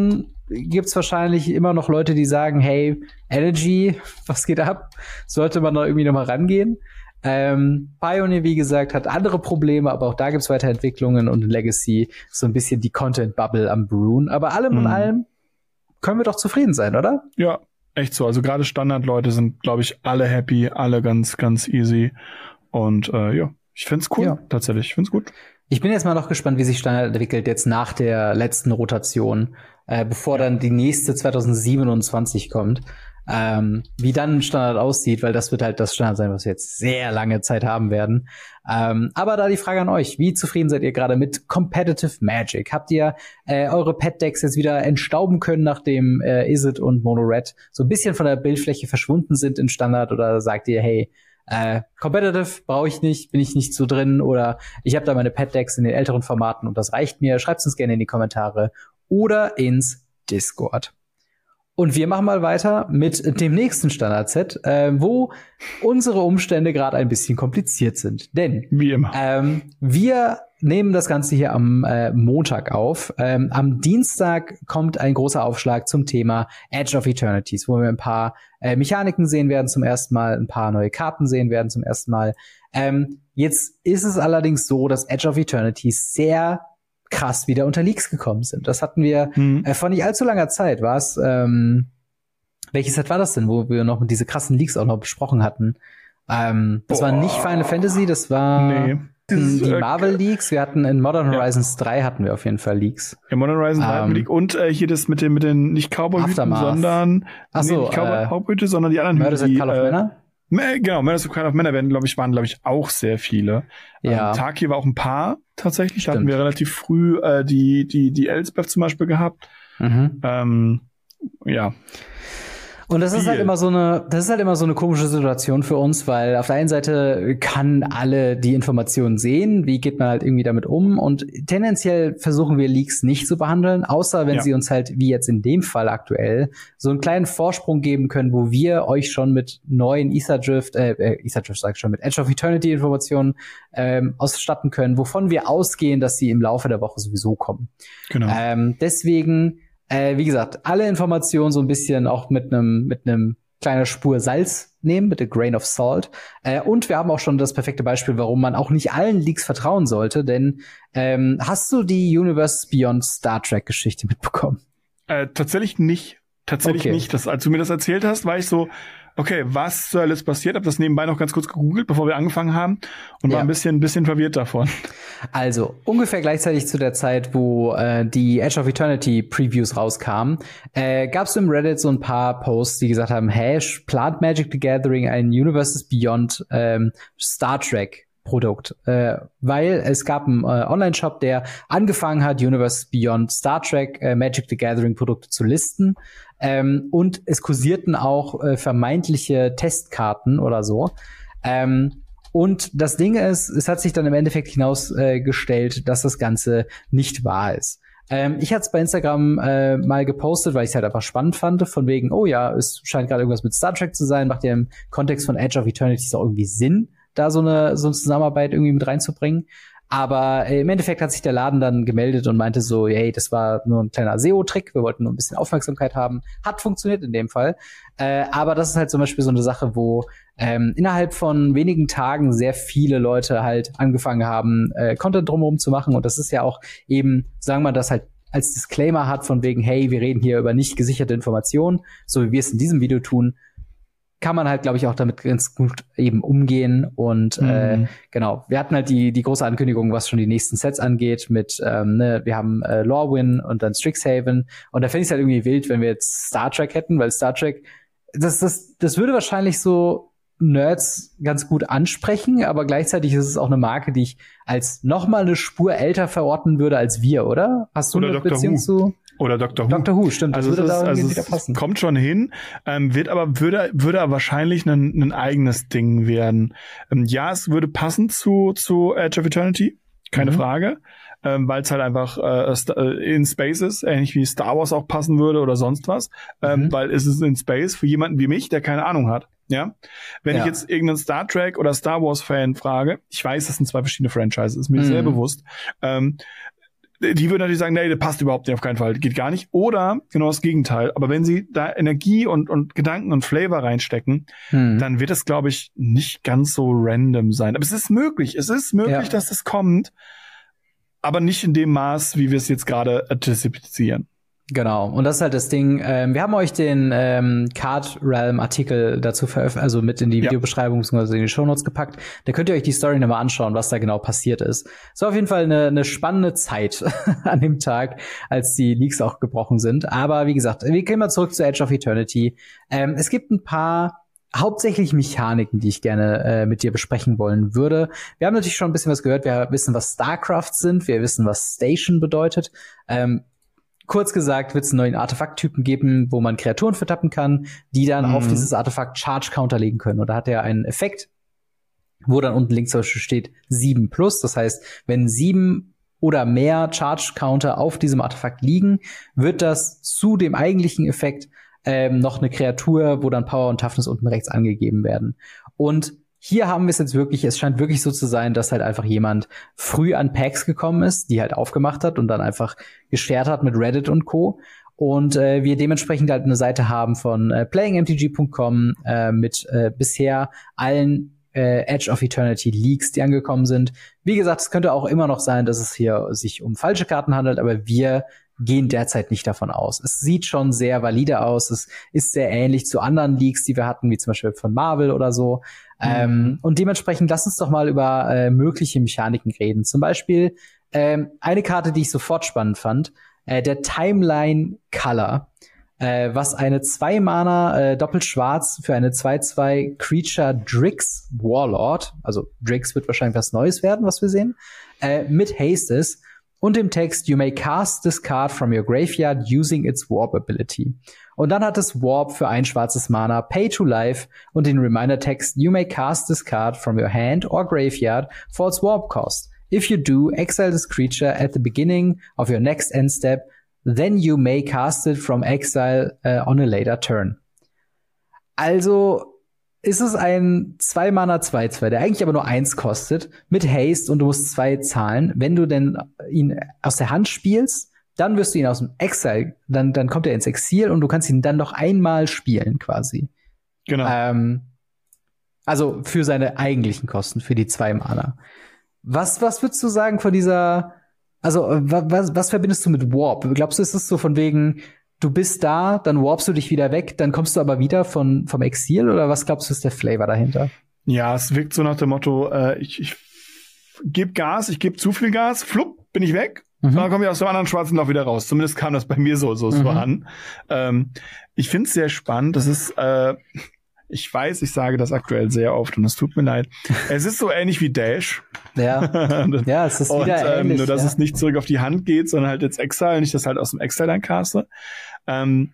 gibt's wahrscheinlich immer noch Leute, die sagen, hey, Energy, was geht ab? Sollte man da irgendwie noch mal rangehen? Pioneer, wie gesagt, hat andere Probleme, aber auch da gibt's Weiterentwicklungen und in Legacy so ein bisschen die Content-Bubble am Brewen. Aber allem in allem können wir doch zufrieden sein, oder? Ja, echt so. Also gerade Standard-Leute sind, glaube ich, alle happy, alle ganz, ganz easy. Und ja, ich find's cool, tatsächlich. Ich find's gut. Ich bin jetzt mal noch gespannt, wie sich Standard entwickelt jetzt nach der letzten Rotation, bevor dann die nächste 2027 kommt. Wie dann Standard aussieht, weil das wird halt das Standard sein, was wir jetzt sehr lange Zeit haben werden. Aber da die Frage an euch, wie zufrieden seid ihr gerade mit Competitive Magic? Habt ihr eure Pet-Decks jetzt wieder entstauben können, nachdem Izzet und Mono Red so ein bisschen von der Bildfläche verschwunden sind in Standard? Oder sagt ihr, hey, Competitive brauche ich nicht, bin ich nicht so drin, oder ich habe da meine Pet-Decks in den älteren Formaten und das reicht mir? Schreibt's uns gerne in die Kommentare oder ins Discord. Und wir machen mal weiter mit dem nächsten Standard-Set, wo unsere Umstände gerade ein bisschen kompliziert sind. Denn wie immer. Wir nehmen das Ganze hier am Montag auf. Am Dienstag kommt ein großer Aufschlag zum Thema Edge of Eternities, wo wir ein paar Mechaniken sehen werden zum ersten Mal, ein paar neue Karten sehen werden zum ersten Mal. Jetzt ist es allerdings so, dass Edge of Eternities sehr krass wieder unter Leaks gekommen sind. Das hatten wir vor nicht allzu langer Zeit. Welches Set war das denn, wo wir noch diese krassen Leaks auch noch besprochen hatten? Das war nicht Final Fantasy, das war die Marvel Leaks. Wir hatten in Modern Horizons 3 hatten wir auf jeden Fall Leaks. In Modern Horizons 3 hatten wir Leaks. Und hier das mit den nicht Cowboy-Hüten, sondern nicht Cowboy-Hüte, sondern die anderen Murders at Call of Manor? Genau, Murders at Call of Manor waren, glaube ich, auch sehr viele. Taki war auch ein paar, tatsächlich. Stimmt. Da hatten wir relativ früh die Elspeth zum Beispiel gehabt. Ja. Und das ist halt immer so eine komische Situation für uns, weil auf der einen Seite kann alle die Informationen sehen, wie geht man halt irgendwie damit um, und tendenziell versuchen wir Leaks nicht zu behandeln, außer wenn sie uns halt, wie jetzt in dem Fall aktuell, so einen kleinen Vorsprung geben können, wo wir euch schon mit neuen mit Edge of Eternity Informationen ausstatten können, wovon wir ausgehen, dass sie im Laufe der Woche sowieso kommen. Genau. Deswegen wie gesagt, alle Informationen so ein bisschen auch mit einem kleiner Spur Salz nehmen, mit a grain of salt. Und wir haben auch schon das perfekte Beispiel, warum man auch nicht allen Leaks vertrauen sollte, denn hast du die Universe Beyond Star Trek Geschichte mitbekommen? Tatsächlich nicht. Nicht. Als du mir das erzählt hast, war ich so, okay, was soll alles passiert? Hab das nebenbei noch ganz kurz gegoogelt, bevor wir angefangen haben, und war ein bisschen verwirrt davon. Also, ungefähr gleichzeitig zu der Zeit, wo die Edge of Eternity Previews rauskamen, gab es im Reddit so ein paar Posts, die gesagt haben, plant Magic the Gathering ein Universes Beyond Star Trek Produkt, weil es gab einen Online-Shop, der angefangen hat, Universe Beyond Star Trek Magic the Gathering Produkte zu listen, und es kursierten auch vermeintliche Testkarten oder so. Und das Ding ist, es hat sich dann im Endeffekt hinausgestellt, dass das Ganze nicht wahr ist. Ich hatte es bei Instagram mal gepostet, weil ich es halt einfach spannend fand, von wegen, oh ja, es scheint gerade irgendwas mit Star Trek zu sein, macht ja im Kontext von Edge of Eternity auch irgendwie Sinn, da so eine Zusammenarbeit irgendwie mit reinzubringen. Aber im Endeffekt hat sich der Laden dann gemeldet und meinte so, hey, das war nur ein kleiner SEO-Trick, wir wollten nur ein bisschen Aufmerksamkeit haben. Hat funktioniert in dem Fall. Aber das ist halt zum Beispiel so eine Sache, wo innerhalb von wenigen Tagen sehr viele Leute halt angefangen haben, Content drumherum zu machen. Und das ist ja auch eben, sagen wir das halt als Disclaimer hat, von wegen, hey, wir reden hier über nicht gesicherte Informationen, so wie wir es in diesem Video tun, kann man halt, glaube ich, auch damit ganz gut eben umgehen. Und genau, wir hatten halt die große Ankündigung, was schon die nächsten Sets angeht, mit wir haben Lorwyn und dann Strixhaven. Und da fände ich es halt irgendwie wild, wenn wir jetzt Star Trek hätten, weil Star Trek, das würde wahrscheinlich so Nerds ganz gut ansprechen, aber gleichzeitig ist es auch eine Marke, die ich als noch mal eine Spur älter verorten würde als wir, oder? Hast du eine Beziehung zu? Oder Dr. Who. Dr. Who, stimmt. Also das würde wieder passen. Kommt schon hin, würde aber wahrscheinlich ein eigenes Ding werden. Ja, es würde passen zu Edge of Eternity, keine Frage, weil es halt einfach in Space ist, ähnlich wie Star Wars auch passen würde oder sonst was, weil es ist in Space für jemanden wie mich, der keine Ahnung hat. Ja, wenn ich jetzt irgendeinen Star Trek oder Star Wars Fan frage, ich weiß, das sind zwei verschiedene Franchises, ist mir sehr bewusst, Die würden natürlich sagen, nee, das passt überhaupt nicht, auf keinen Fall, geht gar nicht. Oder genau das Gegenteil. Aber wenn sie da Energie und Gedanken und Flavor reinstecken, dann wird es, glaube ich, nicht ganz so random sein. Aber es ist möglich, dass es kommt, aber nicht in dem Maß, wie wir es jetzt gerade antizipieren. Genau, und das ist halt das Ding. Wir haben euch den Card Realm Artikel dazu veröffentlicht, also mit in die Videobeschreibung bzw. in die Shownotes gepackt. Da könnt ihr euch die Story nochmal anschauen, was da genau passiert ist. Es war auf jeden Fall eine spannende Zeit an dem Tag, als die Leaks auch gebrochen sind. Aber wie gesagt, wir gehen mal zurück zu Edge of Eternity. Es gibt ein paar hauptsächlich Mechaniken, die ich gerne mit dir besprechen wollen würde. Wir haben natürlich schon ein bisschen was gehört. Wir wissen, was StarCraft sind. Wir wissen, was Station bedeutet. Kurz gesagt, wird es einen neuen Artefakttypen geben, wo man Kreaturen vertappen kann, die dann auf dieses Artefakt Charge-Counter legen können. Und da hat er einen Effekt, wo dann unten links zum Beispiel steht 7+. Das heißt, wenn 7 oder mehr Charge-Counter auf diesem Artefakt liegen, wird das zu dem eigentlichen Effekt noch eine Kreatur, wo dann Power und Toughness unten rechts angegeben werden. Und hier haben wir es jetzt wirklich, es scheint wirklich so zu sein, dass halt einfach jemand früh an Packs gekommen ist, die halt aufgemacht hat und dann einfach geshared hat mit Reddit und Co. Und wir dementsprechend halt eine Seite haben von playingmtg.com mit bisher allen Edge of Eternity Leaks, die angekommen sind. Wie gesagt, es könnte auch immer noch sein, dass es hier sich um falsche Karten handelt, aber wir gehen derzeit nicht davon aus. Es sieht schon sehr valide aus. Es ist sehr ähnlich zu anderen Leaks, die wir hatten, wie zum Beispiel von Marvel oder so. Und dementsprechend lass uns doch mal über mögliche Mechaniken reden. Zum Beispiel eine Karte, die ich sofort spannend fand, der Timeline Color, was eine 2-Mana doppelt-schwarz für eine 2/2 Creature Drix Warlord, also Drix wird wahrscheinlich was Neues werden, was wir sehen, mit Haste ist. Und im Text, you may cast this card from your graveyard using its Warp Ability. Und dann hat es Warp für ein schwarzes Mana, Pay to Life und den Reminder-Text, you may cast this card from your hand or graveyard for its Warp cost. If you do, exile this creature at the beginning of your next end step, then you may cast it from exile on a later turn. Also ist es ein 2-Mana 2/2, der eigentlich aber nur 1 kostet, mit Haste und du musst 2 zahlen. Wenn du denn ihn aus der Hand spielst, dann wirst du ihn aus dem Exile, dann kommt er ins Exil und du kannst ihn dann noch einmal spielen quasi. Genau. Also für seine eigentlichen Kosten, für die 2 Mana. Was würdest du sagen von dieser, also was verbindest du mit Warp? Glaubst du, ist es so von wegen, du bist da, dann warpst du dich wieder weg, dann kommst du aber wieder vom Exil, oder was glaubst du, ist der Flavor dahinter? Ja, es wirkt so nach dem Motto, ich gebe Gas, ich gebe zu viel Gas, flupp, bin ich weg. Und dann komme ich aus dem anderen schwarzen Loch wieder raus. Zumindest kam das bei mir so an. Ich finde es sehr spannend. Das ist, ich weiß, ich sage das aktuell sehr oft und es tut mir leid. Es ist so ähnlich wie Dash. Ja, ja, es ist wieder ähnlich. Nur, dass es nicht zurück auf die Hand geht, sondern halt ins Exile, nicht das halt aus dem Exile dann caste. Und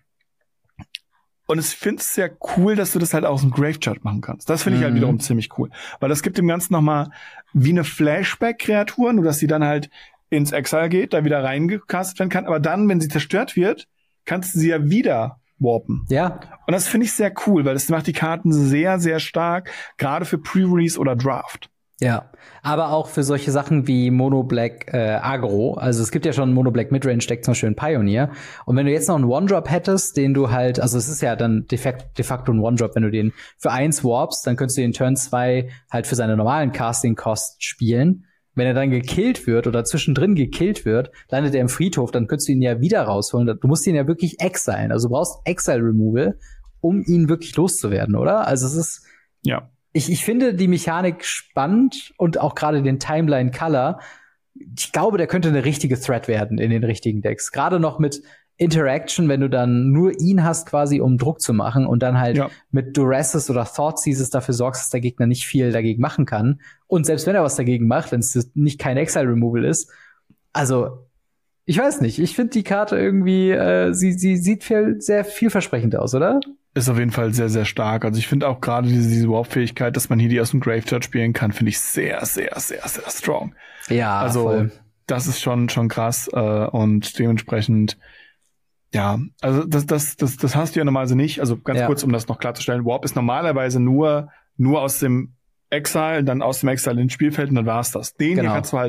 ich finde es sehr cool, dass du das halt aus dem Graveyard machen kannst. Das finde ich halt wiederum ziemlich cool. Weil das gibt dem Ganzen nochmal wie eine Flashback-Kreatur, nur dass sie dann halt ins Exile geht, da wieder reingecastet werden kann. Aber dann, wenn sie zerstört wird, kannst du sie ja wieder warpen. Ja. Und das finde ich sehr cool, weil das macht die Karten sehr, sehr stark, gerade für Pre-Release oder Draft. Ja, aber auch für solche Sachen wie Mono-Black Agro. Also es gibt ja schon ein Mono-Black Midrange-Deck, zum Beispiel in Pioneer. Und wenn du jetzt noch einen One-Drop hättest, den du halt, also es ist ja dann de facto ein One-Drop, wenn du den für 1 warpst, dann könntest du den Turn 2 halt für seine normalen Casting-Cost spielen. Wenn er dann gekillt wird oder zwischendrin gekillt wird, landet er im Friedhof, dann könntest du ihn ja wieder rausholen. Du musst ihn ja wirklich exilen. Also du brauchst Exile-Removal, um ihn wirklich loszuwerden, oder? Also es ist, ja. Ich finde die Mechanik spannend und auch gerade den Timeline Color. Ich glaube, der könnte eine richtige Threat werden in den richtigen Decks. Gerade noch mit Interaction, wenn du dann nur ihn hast quasi, um Druck zu machen und dann halt mit Duresses oder Thoughtseizes dafür sorgst, dass der Gegner nicht viel dagegen machen kann. Und selbst wenn er was dagegen macht, wenn es nicht kein Exile-Removal ist, also ich weiß nicht, ich finde die Karte irgendwie, sie sieht sehr vielversprechend aus, oder? Ist auf jeden Fall sehr, sehr stark. Also ich finde auch gerade diese Warp-Fähigkeit, dass man hier die aus dem Graveyard spielen kann, finde ich sehr, sehr, sehr, sehr strong. Ja, also voll. Das ist schon krass und dementsprechend ja, also das hast du ja normalerweise nicht. Also ganz kurz, um das noch klarzustellen, Warp ist normalerweise nur aus dem Exile, dann aus dem Exile ins Spielfeld und dann war's das. Den hier kannst du halt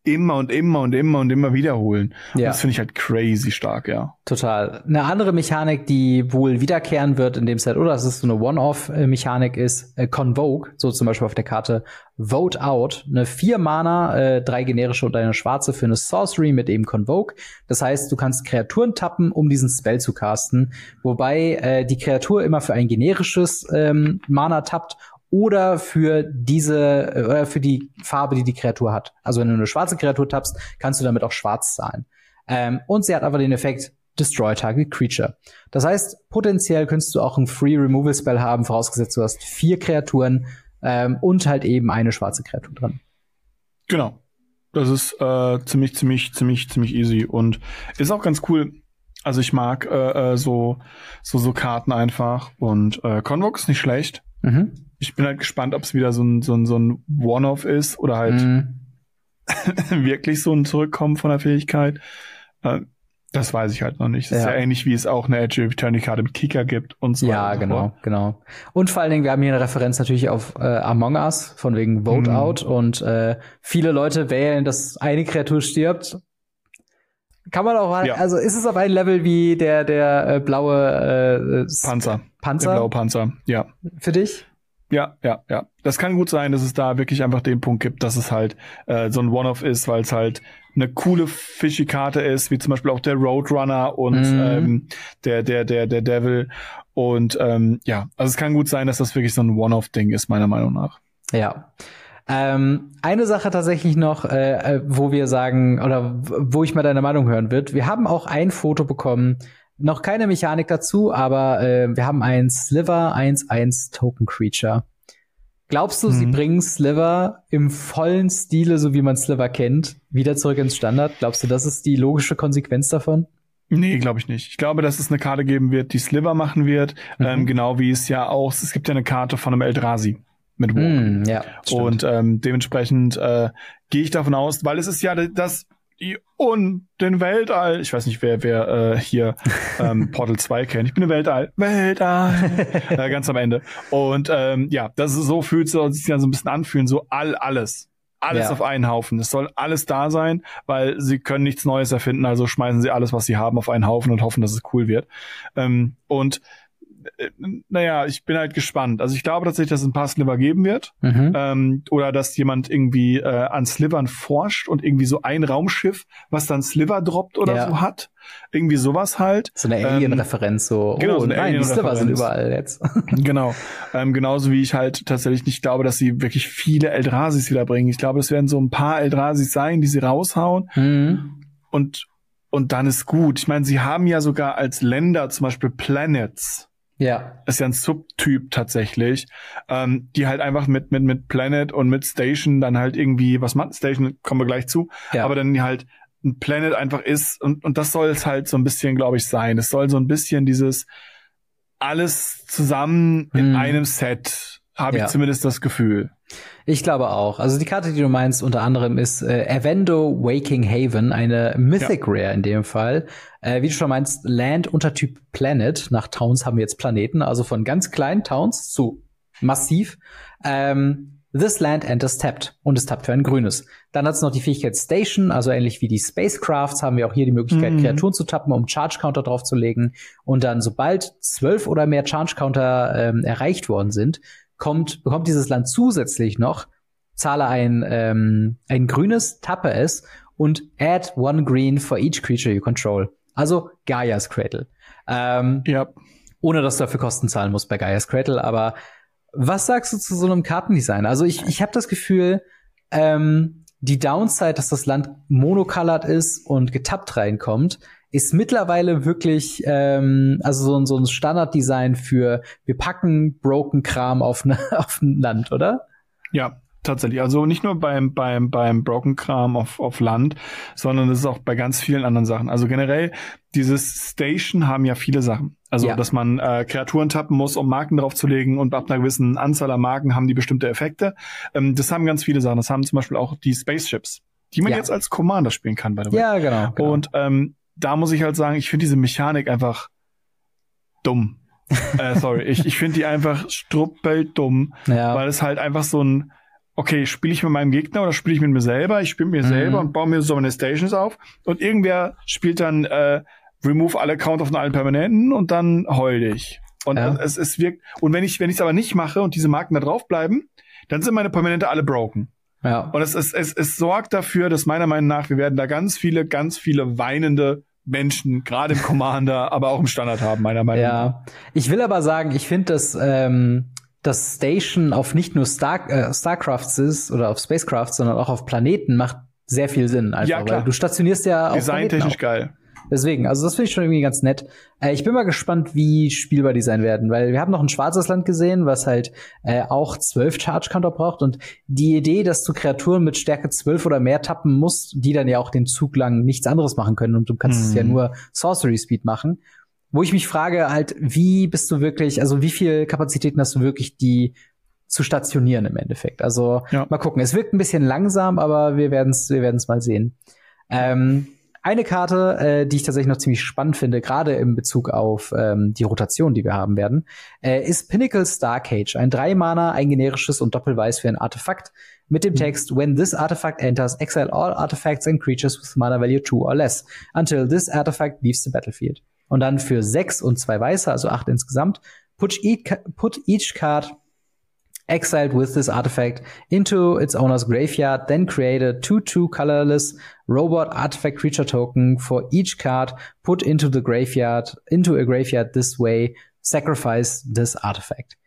immer wiederholen. Ja. Und das finde ich halt crazy stark, ja. Total. Eine andere Mechanik, die wohl wiederkehren wird in dem Set, oder dass es so eine One-Off-Mechanik ist, Convoke, so zum Beispiel auf der Karte Vote Out, eine 4 Mana, 3 generische und eine schwarze für eine Sorcery mit eben Convoke. Das heißt, du kannst Kreaturen tappen, um diesen Spell zu casten, wobei die Kreatur immer für ein generisches Mana tappt oder für für die Farbe, die die Kreatur hat. Also wenn du eine schwarze Kreatur tappst, kannst du damit auch schwarz zahlen. Und sie hat einfach den Effekt Destroy Target Creature. Das heißt, potenziell könntest du auch einen Free Removal Spell haben, vorausgesetzt du hast 4 Kreaturen und halt eben eine schwarze Kreatur dran. Genau. Das ist ziemlich easy und ist auch ganz cool. Also ich mag so Karten einfach und Convoke ist nicht schlecht. Mhm. Ich bin halt gespannt, ob es wieder so ein One-Off ist oder halt wirklich so ein Zurückkommen von der Fähigkeit. Das weiß ich halt noch nicht. Das ist ja ähnlich, wie es auch eine Edge Eternity-Karte mit Kicker gibt und so weiter. Ja, genau. Und vor allen Dingen, wir haben hier eine Referenz natürlich auf Among Us, von wegen Vote Out. Und viele Leute wählen, dass eine Kreatur stirbt. Kann man auch, also ist es auf ein Level wie der blaue Panzer. Der blaue Panzer, ja. Für dich? Ja. Das kann gut sein, dass es da wirklich einfach den Punkt gibt, dass es halt so ein One-Off ist, weil es halt eine coole fishy Karte ist, wie zum Beispiel auch der Roadrunner und der Devil. Und also es kann gut sein, dass das wirklich so ein One-Off-Ding ist, meiner Meinung nach. Ja. Eine Sache tatsächlich noch, wo wir sagen, oder wo ich mal deine Meinung hören würde. Wir haben auch ein Foto bekommen, noch keine Mechanik dazu, aber wir haben ein Sliver 1/1 Token Creature. Glaubst du, sie bringen Sliver im vollen Stile, so wie man Sliver kennt, wieder zurück ins Standard? Glaubst du, das ist die logische Konsequenz davon? Nee, glaube ich nicht. Ich glaube, dass es eine Karte geben wird, die Sliver machen wird, genau wie es ja auch, es gibt ja eine Karte von einem Eldrazi mit Walk. Ja, und dementsprechend gehe ich davon aus, weil es ist ja das und den Weltall. Ich weiß nicht, wer hier Portal 2 kennt. Ich bin im Weltall. Ganz am Ende. Und das ist so fühlt sich dann so ein bisschen anfühlen, so alles auf einen Haufen. Es soll alles da sein, weil sie können nichts Neues erfinden, also schmeißen sie alles, was sie haben, auf einen Haufen und hoffen, dass es cool wird. Ich bin halt gespannt. Also ich glaube tatsächlich, dass es ein paar Sliver geben wird. Oder dass jemand irgendwie an Slivern forscht und irgendwie so ein Raumschiff, was dann Sliver droppt oder so hat. Irgendwie sowas halt. So eine Alien-Referenz. So die Sliver sind überall jetzt. Genau. Genauso wie ich halt tatsächlich nicht glaube, dass sie wirklich viele Eldrasis wiederbringen. Ich glaube, es werden so ein paar Eldrasis sein, die sie raushauen. Und dann ist gut. Ich meine, sie haben ja sogar als Länder zum Beispiel Planets. Ja. Ist ja ein Subtyp tatsächlich, die halt einfach mit Planet und mit Station dann halt irgendwie, was macht Station, kommen wir gleich zu, aber dann halt ein Planet einfach ist und das soll es halt so ein bisschen, glaube ich, sein. Es soll so ein bisschen dieses alles zusammen in einem Set, habe ich zumindest das Gefühl. Ich glaube auch. Also die Karte, die du meinst, unter anderem ist Avendo Waking Haven, eine Mythic Rare in dem Fall. Wie du schon meinst, Land Untertyp Planet. Nach Towns haben wir jetzt Planeten, also von ganz kleinen Towns zu massiv. This land enters tapped und es tappt für ein grünes. Dann hat es noch die Fähigkeit Station, also ähnlich wie die Spacecrafts haben wir auch hier die Möglichkeit, Kreaturen zu tappen, um Charge Counter draufzulegen. Und dann, sobald 12 oder mehr Charge Counter erreicht worden sind, bekommt dieses Land zusätzlich noch, zahle ein grünes, tappe es und add 1 green for each creature you control. Also Gaia's Cradle. Ohne dass du dafür Kosten zahlen musst bei Gaia's Cradle. Aber was sagst du zu so einem Kartendesign? Also ich habe das Gefühl, die Downside, dass das Land monocolored ist und getappt reinkommt, ist mittlerweile wirklich also so ein Standarddesign für wir packen broken Kram auf ein Land, oder? Ja, tatsächlich. Also nicht nur beim broken Kram auf Land, sondern es ist auch bei ganz vielen anderen Sachen. Also generell, dieses Station haben ja viele Sachen. Also, dass man Kreaturen tappen muss, um Marken draufzulegen und ab einer gewissen Anzahl an Marken haben die bestimmte Effekte. Das haben ganz viele Sachen. Das haben zum Beispiel auch die Spaceships, die man jetzt als Commander spielen kann, by the way. Ja, genau. Und da muss ich halt sagen, ich finde diese Mechanik einfach dumm. Sorry, ich finde die einfach struppeldumm, weil es halt einfach so ein okay, spiele ich mit meinem Gegner oder spiele ich mit mir selber? Ich spiele mit mir selber und baue mir so meine Stations auf. Und irgendwer spielt dann remove alle Count auf allen Permanenten und dann heul ich. Und es wirkt. Und wenn ich es aber nicht mache und diese Marken da drauf bleiben, dann sind meine Permanente alle broken. Ja. Und es sorgt dafür, dass meiner Meinung nach, wir werden da ganz viele weinende Menschen, gerade im Commander, aber auch im Standard haben, meiner Meinung nach. Ja, ich will aber sagen, ich finde, dass das Station auf nicht nur Starcrafts ist oder auf Spacecrafts, sondern auch auf Planeten macht sehr viel Sinn. Einfach, ja, klar. Weil du stationierst ja auf designtechnisch geil. Deswegen, also das finde ich schon irgendwie ganz nett. Ich bin mal gespannt, wie spielbar die sein werden, weil wir haben noch ein schwarzes Land gesehen, was halt auch 12 Charge-Counter braucht und die Idee, dass du Kreaturen mit Stärke 12 oder mehr tappen musst, die dann ja auch den Zug lang nichts anderes machen können und du kannst es ja nur Sorcery Speed machen. Wo ich mich frage halt, wie bist du wirklich, also wie viel Kapazitäten hast du wirklich, die zu stationieren im Endeffekt? Also mal gucken. Es wirkt ein bisschen langsam, aber wir werden's mal sehen. Eine Karte, die ich tatsächlich noch ziemlich spannend finde, gerade in Bezug auf die Rotation, die wir haben werden, ist Pinnacle Starcage. Ein 3-Mana, ein generisches und doppelweiß für ein Artefakt mit dem Text When this artifact enters, exile all artifacts and creatures with mana value 2 or less until this artifact leaves the battlefield. Und dann für 6 und 2 weiße, also 8 insgesamt, put each card exiled with this artifact into its owner's graveyard, then create a 2/2 colorless robot artifact creature token for each card put into a graveyard this way, sacrifice this artifact.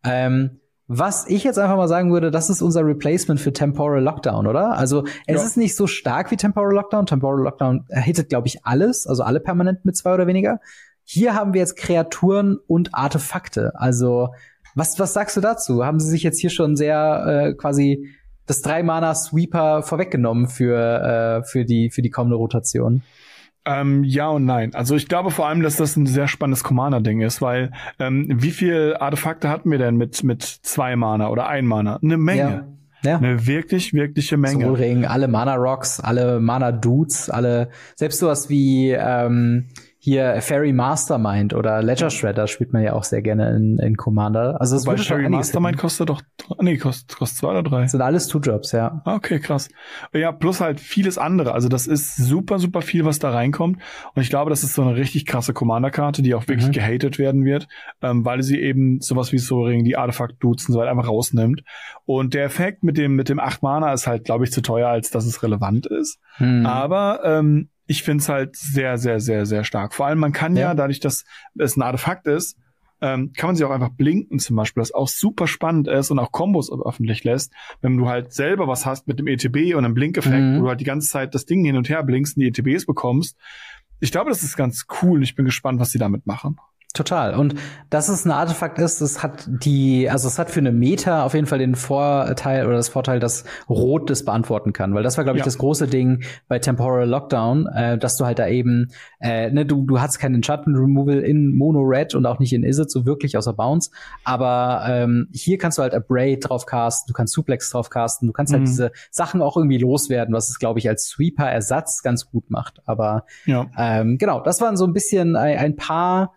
Was ich jetzt einfach mal sagen würde, das ist unser Replacement für Temporal Lockdown, oder? Also es ist nicht so stark wie Temporal Lockdown. Temporal Lockdown hittet, glaube ich, alles, also alle Permanenten mit 2 oder weniger. Hier haben wir jetzt Kreaturen und Artefakte. Also was sagst du dazu? Haben sie sich jetzt hier schon sehr quasi das 3-Mana-Sweeper vorweggenommen für die kommende Rotation? Ja und nein. Also ich glaube vor allem, dass das ein sehr spannendes Commander-Ding ist, weil wie viel Artefakte hatten wir denn mit 2 Mana oder 1 Mana? Eine Menge. Ja. Eine wirkliche Menge. Soul Ring, alle Mana-Rocks, alle Mana-Dudes, selbst sowas wie hier Fairy Mastermind oder Ledger Shredder spielt man ja auch sehr gerne in Commander. Also das Fairy Mastermind kostet doch, kostet 2 oder 3. Das sind alles 2-Drops, ja. Okay, krass. Ja, plus halt vieles andere. Also das ist super viel, was da reinkommt. Und ich glaube, das ist so eine richtig krasse Commander-Karte, die auch wirklich gehatet werden wird, weil sie eben sowas wie Soul Ring, die Artefakt-Dudes und so weiter einfach rausnimmt. Und der Effekt mit dem 8 Mana ist halt, glaube ich, zu teuer, als dass es relevant ist. Aber ich finde es halt sehr, sehr, sehr, sehr stark. Vor allem, man kann ja, dadurch, dass es ein Artefakt ist, kann man sie auch einfach blinken zum Beispiel, was auch super spannend ist und auch Kombos öffentlich lässt. Wenn du halt selber was hast mit dem ETB und einem Blinkeffekt, wo du halt die ganze Zeit das Ding hin und her blinkst und die ETBs bekommst. Ich glaube, das ist ganz cool. Ich bin gespannt, was sie damit machen. Total. Und dass es ein Artefakt ist, es hat für eine Meta auf jeden Fall den Vorteil, dass Rot das beantworten kann. Weil das war, glaube ich, das große Ding bei Temporal Lockdown, dass du halt da eben, du hast kein Enchantment Removal in Mono Red und auch nicht in Izzet so wirklich, außer Bounce. Aber hier kannst du halt Abrade drauf casten, du kannst Suplex drauf casten, du kannst halt diese Sachen auch irgendwie loswerden, was es, glaube ich, als Sweeper-Ersatz ganz gut macht. Aber genau, das waren so ein bisschen ein paar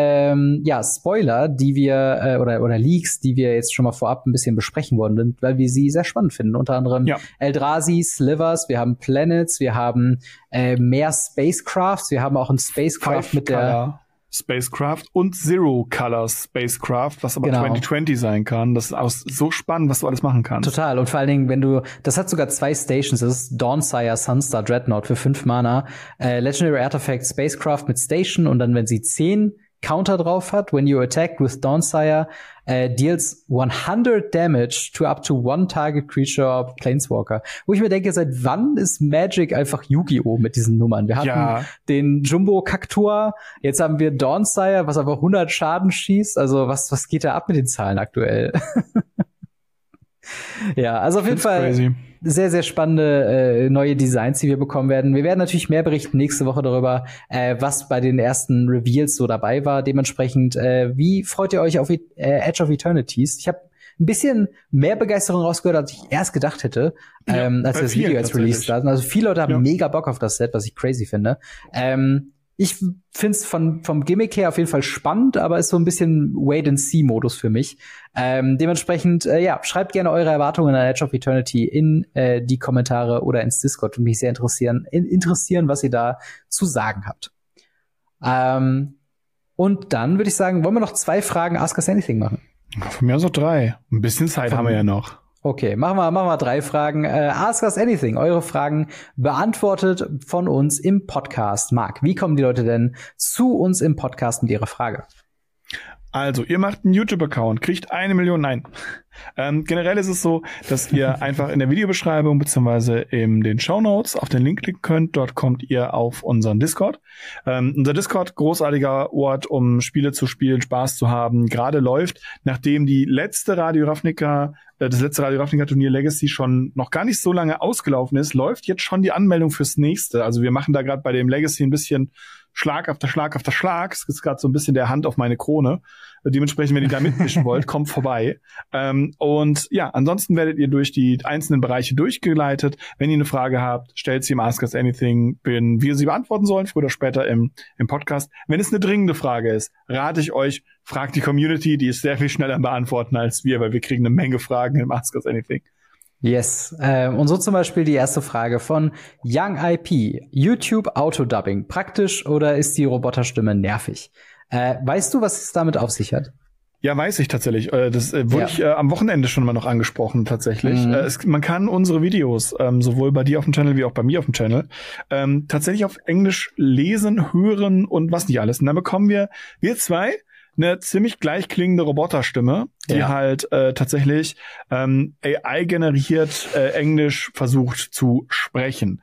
Spoiler, die wir oder Leaks, die wir jetzt schon mal vorab ein bisschen besprechen worden sind, weil wir sie sehr spannend finden. Unter anderem Eldrazi, Slivers, wir haben Planets, wir haben mehr Spacecrafts, wir haben auch ein Spacecraft mit der Spacecraft und Zero Color Spacecraft, was aber 2020 sein kann. Das ist auch so spannend, was du alles machen kannst. Total. Und vor allen Dingen, das hat sogar 2 Stations. Das ist Dawnsire Sunstar Dreadnought für 5 Mana, Legendary Artifact Spacecraft mit Station und dann, wenn sie 10 Counter drauf hat, when you attack with Dawnsire, deals 100 damage to up to 1 target creature or Planeswalker. Wo ich mir denke, seit wann ist Magic einfach Yu-Gi-Oh! Mit diesen Nummern? Wir hatten den Jumbo Kaktua, jetzt haben wir Dawnsire, was einfach 100 Schaden schießt. Also was geht da ab mit den Zahlen aktuell? Ja, also auf jeden Fall crazy. Sehr, sehr spannende neue Designs, die wir bekommen werden. Wir werden natürlich mehr berichten nächste Woche darüber, was bei den ersten Reveals so dabei war. Dementsprechend, wie freut ihr euch auf Edge of Eternities? Ich habe ein bisschen mehr Begeisterung rausgehört, als ich erst gedacht hätte, als wir das Video jetzt released hatten. Also viele Leute haben mega Bock auf das Set, was ich crazy finde. Ich find's vom Gimmick her auf jeden Fall spannend, aber ist so ein bisschen Wait-and-See-Modus für mich. Dementsprechend, schreibt gerne eure Erwartungen an Edge of Eternity in die Kommentare oder ins Discord. Würde mich sehr interessieren, was ihr da zu sagen habt. Und dann würde ich sagen, wollen wir noch 2 Fragen Ask Us Anything machen? Von mir aus noch 3. Ein bisschen Zeit haben wir ja noch. Okay, machen wir 3 Fragen. Ask Us Anything. Eure Fragen beantwortet von uns im Podcast. Marc, wie kommen die Leute denn zu uns im Podcast mit ihrer Frage? Also, ihr macht einen YouTube-Account, kriegt 1 Million, nein. Generell ist es so, dass ihr einfach in der Videobeschreibung beziehungsweise in den Shownotes auf den Link klicken könnt. Dort kommt ihr auf unseren Discord. Unser Discord, großartiger Ort, um Spiele zu spielen, Spaß zu haben, gerade läuft, nachdem das letzte Radio Ravnica-Turnier Legacy schon noch gar nicht so lange ausgelaufen ist, läuft jetzt schon die Anmeldung fürs nächste. Also wir machen da gerade bei dem Legacy ein bisschen Schlag auf der Schlag auf der Schlag. Es ist gerade so ein bisschen der Hand auf meine Krone. Dementsprechend, wenn ihr da mitmischen wollt, kommt vorbei. Und ja, ansonsten werdet ihr durch die einzelnen Bereiche durchgeleitet. Wenn ihr eine Frage habt, stellt sie im Ask Us Anything, wir sie beantworten sollen, früher oder später im Podcast. Wenn es eine dringende Frage ist, rate ich euch, fragt die Community, die ist sehr viel schneller beantworten als wir, weil wir kriegen eine Menge Fragen im Ask Us Anything. Yes. Und so zum Beispiel die erste Frage von Young IP. YouTube Autodubbing. Praktisch oder ist die Roboterstimme nervig? Weißt du, was es damit auf sich hat? Ja, weiß ich tatsächlich. Das wurde ich am Wochenende schon mal noch angesprochen, tatsächlich. Man kann unsere Videos, sowohl bei dir auf dem Channel wie auch bei mir auf dem Channel, tatsächlich auf Englisch lesen, hören und was nicht alles. Und dann bekommen wir zwei eine ziemlich gleich klingende Roboterstimme, die halt tatsächlich AI-generiert Englisch versucht zu sprechen.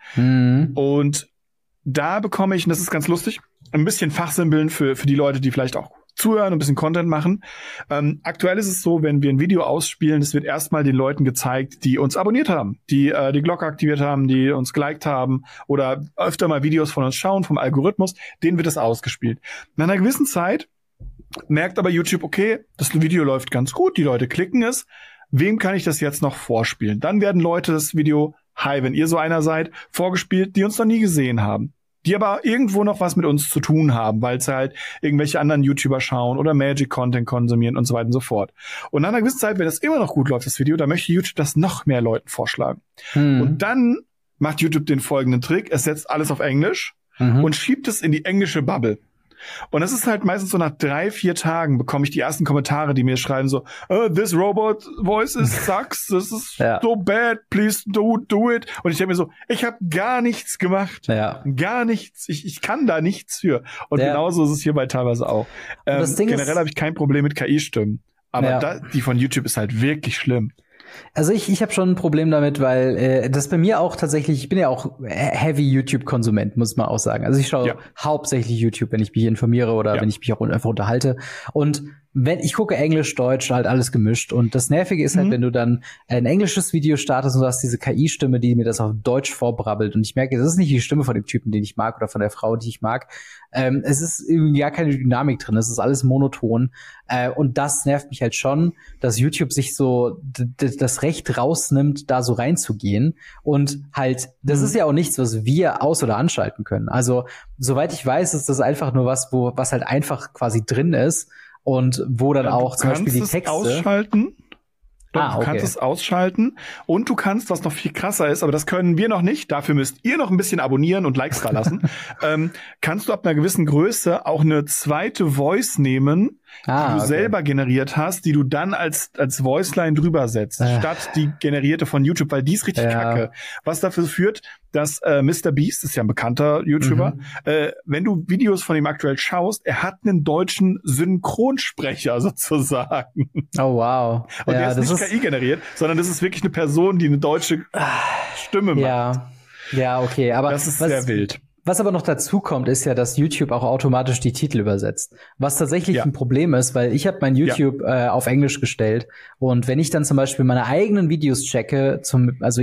Und da bekomme ich, und das ist ganz lustig, ein bisschen Fachsimpeln für die Leute, die vielleicht auch zuhören und ein bisschen Content machen. Aktuell ist es so, wenn wir ein Video ausspielen, es wird erstmal den Leuten gezeigt, die uns abonniert haben, die die Glocke aktiviert haben, die uns geliked haben oder öfter mal Videos von uns schauen, vom Algorithmus, denen wird es ausgespielt. Nach einer gewissen Zeit merkt aber YouTube, okay, das Video läuft ganz gut, die Leute klicken es, wem kann ich das jetzt noch vorspielen? Dann werden Leute das Video, hi, wenn ihr so einer seid, vorgespielt, die uns noch nie gesehen haben, die aber irgendwo noch was mit uns zu tun haben, weil sie halt irgendwelche anderen YouTuber schauen oder Magic-Content konsumieren und so weiter und so fort. Und nach einer gewissen Zeit, wenn es immer noch gut läuft, das Video, dann möchte YouTube das noch mehr Leuten vorschlagen. Und dann macht YouTube den folgenden Trick, es setzt alles auf Englisch und schiebt es in die englische Bubble. Und das ist halt meistens so nach 3-4 Tagen bekomme ich die ersten Kommentare, die mir schreiben so, this robot voice sucks, this is so bad, please do it. Und ich denke mir so, ich habe gar nichts gemacht. Gar nichts. Ich kann da nichts für. Und genauso ist es hierbei teilweise auch. Generell habe ich kein Problem mit KI-Stimmen. Aber die von YouTube ist halt wirklich schlimm. Also ich habe schon ein Problem damit, weil das bei mir auch tatsächlich, ich bin ja auch heavy YouTube-Konsument, muss man auch sagen. Also ich schaue hauptsächlich YouTube, wenn ich mich informiere oder wenn ich mich auch einfach unterhalte. Und wenn ich gucke Englisch, Deutsch, halt alles gemischt. Und das Nervige ist halt, wenn du dann ein englisches Video startest und du hast diese KI-Stimme, die mir das auf Deutsch vorbrabbelt. Und ich merke, das ist nicht die Stimme von dem Typen, den ich mag oder von der Frau, die ich mag. Es ist irgendwie gar keine Dynamik drin. Es ist alles monoton. Und das nervt mich halt schon, dass YouTube sich so das Recht rausnimmt, da so reinzugehen. Und halt, das ist ja auch nichts, was wir aus- oder anschalten können. Also, soweit ich weiß, ist das einfach nur was halt einfach quasi drin ist. Und wo dann auch zum Beispiel die Texte ausschalten. Du kannst es ausschalten und du kannst, was noch viel krasser ist, aber das können wir noch nicht, dafür müsst ihr noch ein bisschen abonnieren und Likes da lassen, kannst du ab einer gewissen Größe auch eine zweite Voice nehmen, die du selber generiert hast, die du dann als Voiceline drüber setzt, statt die generierte von YouTube, weil die ist richtig kacke. Was dafür führt, dass Mr. Beast, ist ja ein bekannter YouTuber, wenn du Videos von ihm aktuell schaust, er hat einen deutschen Synchronsprecher sozusagen. Oh wow. Und der ist nicht KI generiert, sondern das ist wirklich eine Person, die eine deutsche Stimme macht. Ja, okay. Aber das ist sehr wild. Was aber noch dazu kommt, ist ja, dass YouTube auch automatisch die Titel übersetzt. Was tatsächlich ein Problem ist, weil ich habe mein YouTube auf Englisch gestellt. Und wenn ich dann zum Beispiel meine eigenen Videos checke, also ich habe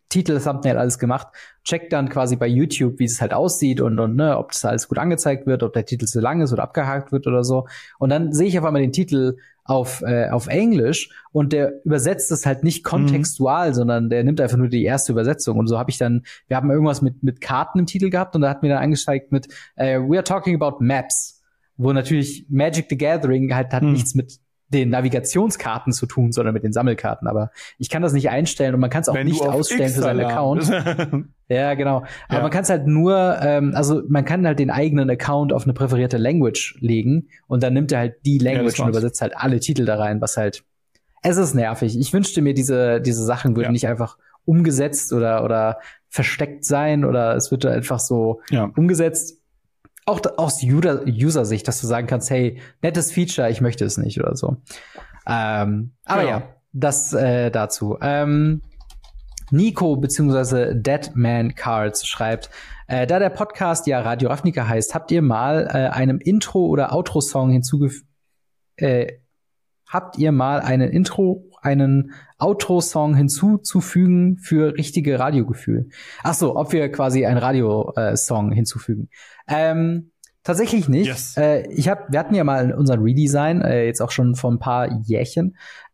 Titel, Thumbnail, alles gemacht, check dann quasi bei YouTube, wie es halt aussieht und ne, ob das alles gut angezeigt wird, ob der Titel zu lang ist oder abgehakt wird oder so. Und dann sehe ich auf einmal den Titel auf Englisch und der übersetzt es halt nicht kontextual, sondern der nimmt einfach nur die erste Übersetzung. Und so habe ich dann, wir haben irgendwas mit Karten im Titel gehabt und da hat mir dann angezeigt mit We are talking about maps, wo natürlich Magic the Gathering halt hat nichts mit den Navigationskarten zu tun, sondern mit den Sammelkarten. Aber ich kann das nicht einstellen und man kann es auch nicht ausstellen für seinen Account. Ja, genau. Aber man kann es halt nur, also man kann halt den eigenen Account auf eine präferierte Language legen und dann nimmt er halt die Language und übersetzt halt alle Titel da rein, was halt, es ist nervig. Ich wünschte mir, diese Sachen würden nicht einfach umgesetzt oder versteckt sein oder es wird einfach so umgesetzt. Auch aus User-Sicht, dass du sagen kannst, hey, nettes Feature, ich möchte es nicht oder so. Aber das dazu. Nico bzw. Deadman Cards schreibt, da der Podcast ja Radio Ravnica heißt, habt ihr mal einem Intro- oder Outro-Song einen Outro-Song hinzuzufügen für richtige Radiogefühl? Ach so, ob wir quasi einen Radiosong hinzufügen. Tatsächlich nicht. Yes. Wir hatten ja mal unseren Redesign, jetzt auch schon vor ein paar Jährchen.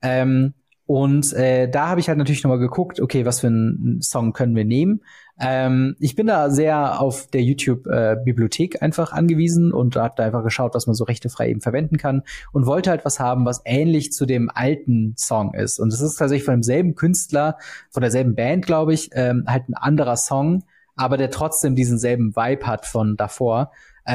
Und da habe ich halt natürlich nochmal geguckt, okay, was für einen Song können wir nehmen. Ich bin da sehr auf der YouTube-Bibliothek einfach angewiesen und habe da einfach geschaut, was man so rechtefrei eben verwenden kann und wollte halt was haben, was ähnlich zu dem alten Song ist. Und es ist tatsächlich von demselben Künstler, von derselben Band, glaube ich, halt ein anderer Song, aber der trotzdem diesen selben Vibe hat von davor.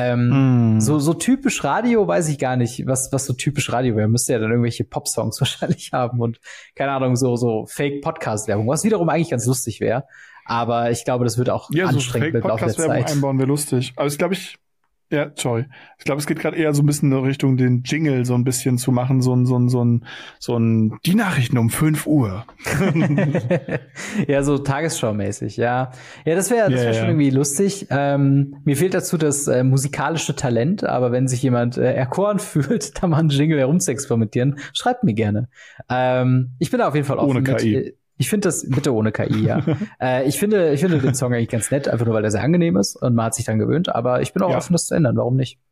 So typisch Radio weiß ich gar nicht, was so typisch Radio wäre. Müsste ja dann irgendwelche Pop-Songs wahrscheinlich haben und keine Ahnung, so Fake-Podcast-Werbung, was wiederum eigentlich ganz lustig wäre. Aber ich glaube, das wird auch anstrengend mit Laufe der Zeit. Ja, so Fake-Podcast-Werbung einbauen wäre lustig. Aber es glaube ich, ich glaube, es geht gerade eher so ein bisschen in Richtung den Jingle so ein bisschen zu machen, so ein die Nachrichten um 5 Uhr. Ja, so Tagesschau-mäßig, ja. Ja, das wäre schon irgendwie lustig. Mir fehlt dazu das musikalische Talent, aber wenn sich jemand erkoren fühlt, da mal einen Jingle herumzuexperimentieren, schreibt mir gerne. Ich bin da auf jeden Fall offen ohne KI. Ich finde das, bitte ohne KI, ja. Ich finde den Song eigentlich ganz nett, einfach nur, weil er sehr angenehm ist und man hat sich dran gewöhnt, aber ich bin auch offen, das zu ändern, warum nicht?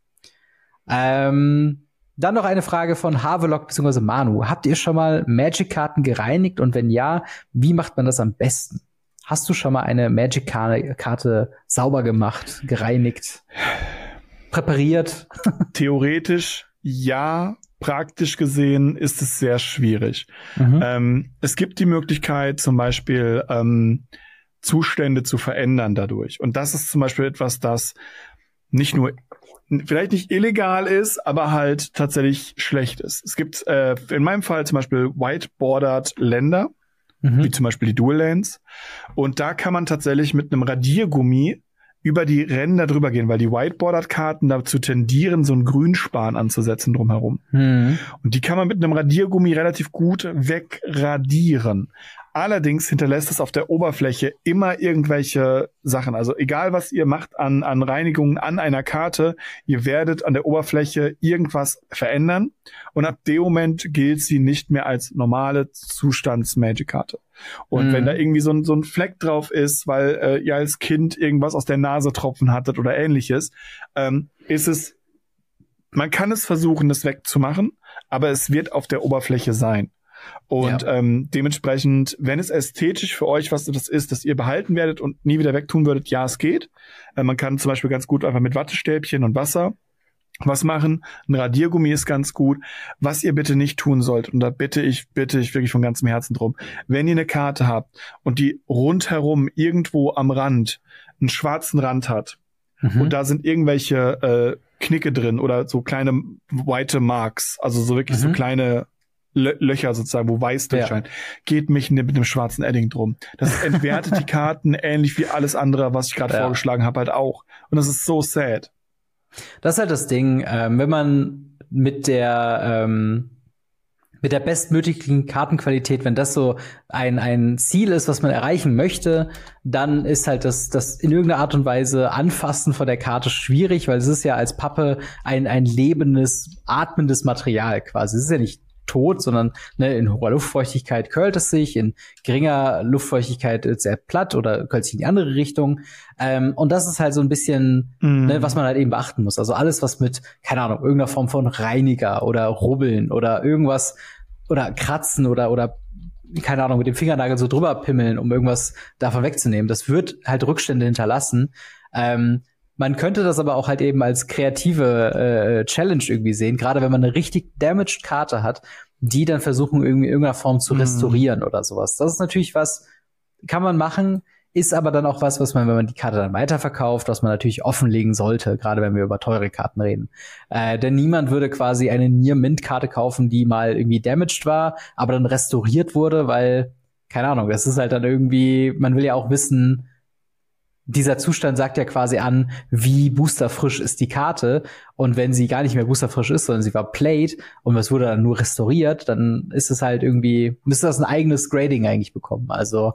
Dann noch eine Frage von Havelock bzw. Manu. Habt ihr schon mal Magic-Karten gereinigt und wenn ja, wie macht man das am besten? Hast du schon mal eine Magic-Karte sauber gemacht, gereinigt, präpariert? Theoretisch ja. Praktisch gesehen ist es sehr schwierig. Es gibt die Möglichkeit, zum Beispiel Zustände zu verändern dadurch. Und das ist zum Beispiel etwas, das nicht nur vielleicht nicht illegal ist, aber halt tatsächlich schlecht ist. Es gibt in meinem Fall zum Beispiel white-bordered Länder, wie zum Beispiel die Dual Lands. Und da kann man tatsächlich mit einem Radiergummi über die Ränder drüber gehen, weil die Whiteboarded-Karten dazu tendieren, so einen Grünspan anzusetzen drumherum. Und die kann man mit einem Radiergummi relativ gut wegradieren. Allerdings hinterlässt es auf der Oberfläche immer irgendwelche Sachen. Also egal, was ihr macht an Reinigungen an einer Karte, ihr werdet an der Oberfläche irgendwas verändern. Und ab dem Moment gilt sie nicht mehr als normale Zustands-Magic-Karte. Und wenn da irgendwie so ein Fleck drauf ist, weil ihr als Kind irgendwas aus der Nase tropfen hattet oder ähnliches, ist es, man kann es versuchen, das wegzumachen, aber es wird auf der Oberfläche sein. Und dementsprechend, wenn es ästhetisch für euch was das ist, das ihr behalten werdet und nie wieder wegtun würdet, ja, es geht. Man kann zum Beispiel ganz gut einfach mit Wattestäbchen und Wasser was machen. Ein Radiergummi ist ganz gut. Was ihr bitte nicht tun sollt, und da bitte ich wirklich von ganzem Herzen drum, wenn ihr eine Karte habt und die rundherum irgendwo am Rand einen schwarzen Rand hat und da sind irgendwelche Knicke drin oder so kleine white Marks, also so wirklich so kleine Löcher sozusagen, wo weiß durchscheint, geht mich mit einem schwarzen Edding drum. Das entwertet die Karten ähnlich wie alles andere, was ich gerade vorgeschlagen habe, halt auch. Und das ist so sad. Das ist halt das Ding, wenn man mit der bestmöglichen Kartenqualität, wenn das so ein Ziel ist, was man erreichen möchte, dann ist halt das in irgendeiner Art und Weise Anfassen von der Karte schwierig, weil es ist ja als Pappe ein lebendes, atmendes Material quasi. Es ist ja nicht tot, sondern in hoher Luftfeuchtigkeit curlt es sich, in geringer Luftfeuchtigkeit ist er platt oder curlt sich in die andere Richtung. Und das ist halt so ein bisschen, was man halt eben beachten muss. Also alles, was mit, keine Ahnung, irgendeiner Form von Reiniger oder Rubbeln oder irgendwas oder Kratzen oder keine Ahnung, mit dem Fingernagel so drüber pimmeln, um irgendwas davon wegzunehmen, das wird halt Rückstände hinterlassen. Man könnte das aber auch halt eben als kreative Challenge irgendwie sehen, gerade wenn man eine richtig damaged Karte hat, die dann versuchen, irgendwie in irgendeiner Form zu restaurieren oder sowas. Das ist natürlich was, kann man machen, ist aber dann auch was man, wenn man die Karte dann weiterverkauft, was man natürlich offenlegen sollte, gerade wenn wir über teure Karten reden. Denn niemand würde quasi eine Near-Mint-Karte kaufen, die mal irgendwie damaged war, aber dann restauriert wurde, weil, keine Ahnung, das ist halt dann irgendwie, man will ja auch wissen, dieser Zustand sagt ja quasi an, wie boosterfrisch ist die Karte. Und wenn sie gar nicht mehr boosterfrisch ist, sondern sie war played und es wurde dann nur restauriert, dann ist es halt irgendwie, müsste das ein eigenes Grading eigentlich bekommen. Also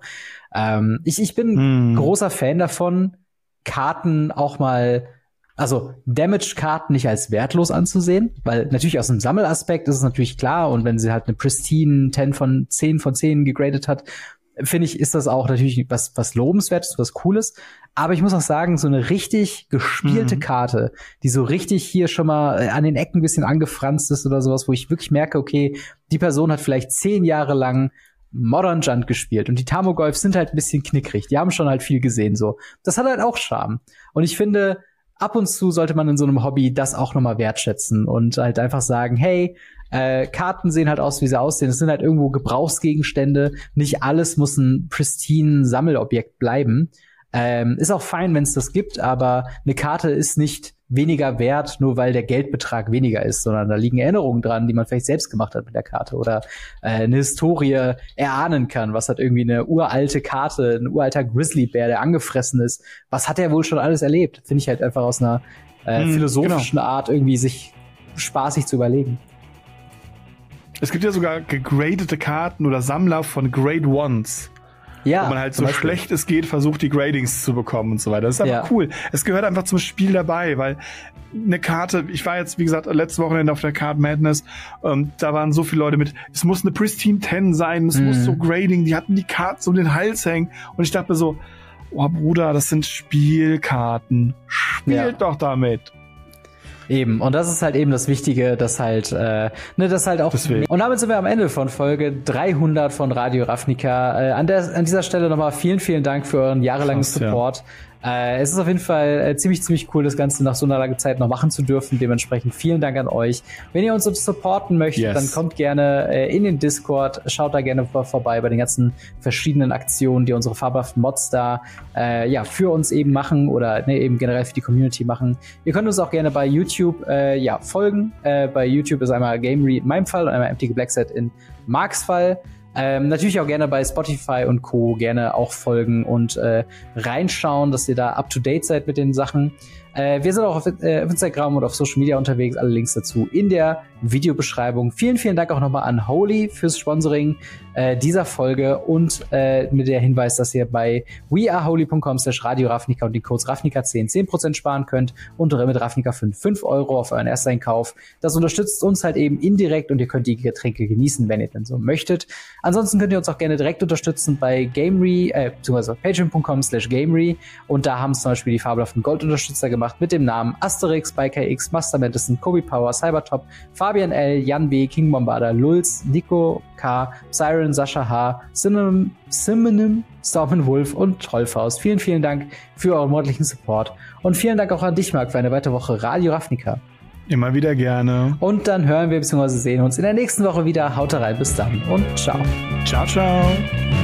ich bin großer Fan davon, Karten auch mal, also Damaged-Karten nicht als wertlos anzusehen, weil natürlich aus dem Sammelaspekt ist es natürlich klar, und wenn sie halt eine pristine 10 von 10 gegradet hat, finde ich, ist das auch natürlich was Lobenswertes, was Cooles. Aber ich muss auch sagen, so eine richtig gespielte Karte, die so richtig hier schon mal an den Ecken ein bisschen angefranst ist oder sowas, wo ich wirklich merke, okay, die Person hat vielleicht 10 Jahre lang Modern Junt gespielt und die Tarmogoyfs sind halt ein bisschen knickrig. Die haben schon halt viel gesehen, so. Das hat halt auch Charme. Und ich finde, ab und zu sollte man in so einem Hobby das auch noch mal wertschätzen und halt einfach sagen, hey, Karten sehen halt aus, wie sie aussehen. Es sind halt irgendwo Gebrauchsgegenstände. Nicht alles muss ein pristine Sammelobjekt bleiben. Ist auch fein, wenn es das gibt, aber eine Karte ist nicht weniger wert, nur weil der Geldbetrag weniger ist, sondern da liegen Erinnerungen dran, die man vielleicht selbst gemacht hat mit der Karte oder eine Historie erahnen kann. Was hat irgendwie eine uralte Karte, ein uralter Grizzlybär, der angefressen ist? Was hat er wohl schon alles erlebt? Finde ich halt einfach aus einer philosophischen Art irgendwie sich spaßig zu überlegen. Es gibt ja sogar gegradete Karten oder Sammler von Grade Ones. Ja, wo man halt so schlecht es geht, versucht, die Gradings zu bekommen und so weiter. Das ist einfach cool. Es gehört einfach zum Spiel dabei, weil eine Karte, ich war jetzt, wie gesagt, letztes Wochenende auf der Card Madness, da waren so viele Leute mit, es muss eine Pristine 10 sein, es muss so Grading, die hatten die Karten um den Hals hängen und ich dachte mir so, oh Bruder, das sind Spielkarten. Spielt doch damit. Eben, und das ist halt eben das Wichtige, dass halt, das halt auch. Deswegen. Und damit sind wir am Ende von Folge 300 von Radio Ravnica. An dieser Stelle nochmal vielen, vielen Dank für euren jahrelangen Support. Es ist auf jeden Fall ziemlich cool, das Ganze nach so einer langen Zeit noch machen zu dürfen. Dementsprechend vielen Dank an euch. Wenn ihr uns supporten möchtet, dann kommt gerne in den Discord, schaut da gerne vorbei bei den ganzen verschiedenen Aktionen, die unsere fabelhaften Mods da für uns eben machen oder eben generell für die Community machen. Ihr könnt uns auch gerne bei YouTube folgen. Bei YouTube ist einmal Gamery in meinem Fall und einmal Empty Blackset in Marks Fall. Natürlich auch gerne bei Spotify und Co. gerne auch folgen und reinschauen, dass ihr da up to date seid mit den Sachen. Wir sind auch auf Instagram und auf Social Media unterwegs, alle Links dazu in der Videobeschreibung. Vielen, vielen Dank auch nochmal an Holy fürs Sponsoring dieser Folge und mit der Hinweis, dass ihr bei weareholy.com/Radio Ravnica und den Codes Ravnica10 10% sparen könnt und mit Ravnica5 5 Euro auf euren Ersteinkauf. Das unterstützt uns halt eben indirekt und ihr könnt die Getränke genießen, wenn ihr denn so möchtet. Ansonsten könnt ihr uns auch gerne direkt unterstützen bei Gamery, beziehungsweise patreon.com/Gamery und da haben zum Beispiel die fabelhaften Goldunterstützer gemacht mit dem Namen Asterix, ByKX, Master Madison, Kobe Power, Cybertop, Fabian L., Jan B., King Bombarder, Lulz, Nico K., Siren, Sascha H., Simonim, Storm Wolf und Trollfaust. Vielen, vielen Dank für euren monatlichen Support und vielen Dank auch an dich, Marc, für eine weitere Woche Radio Ravnica. Immer wieder gerne. Und dann hören wir bzw. sehen uns in der nächsten Woche wieder. Haut rein, bis dann und ciao. Ciao, ciao.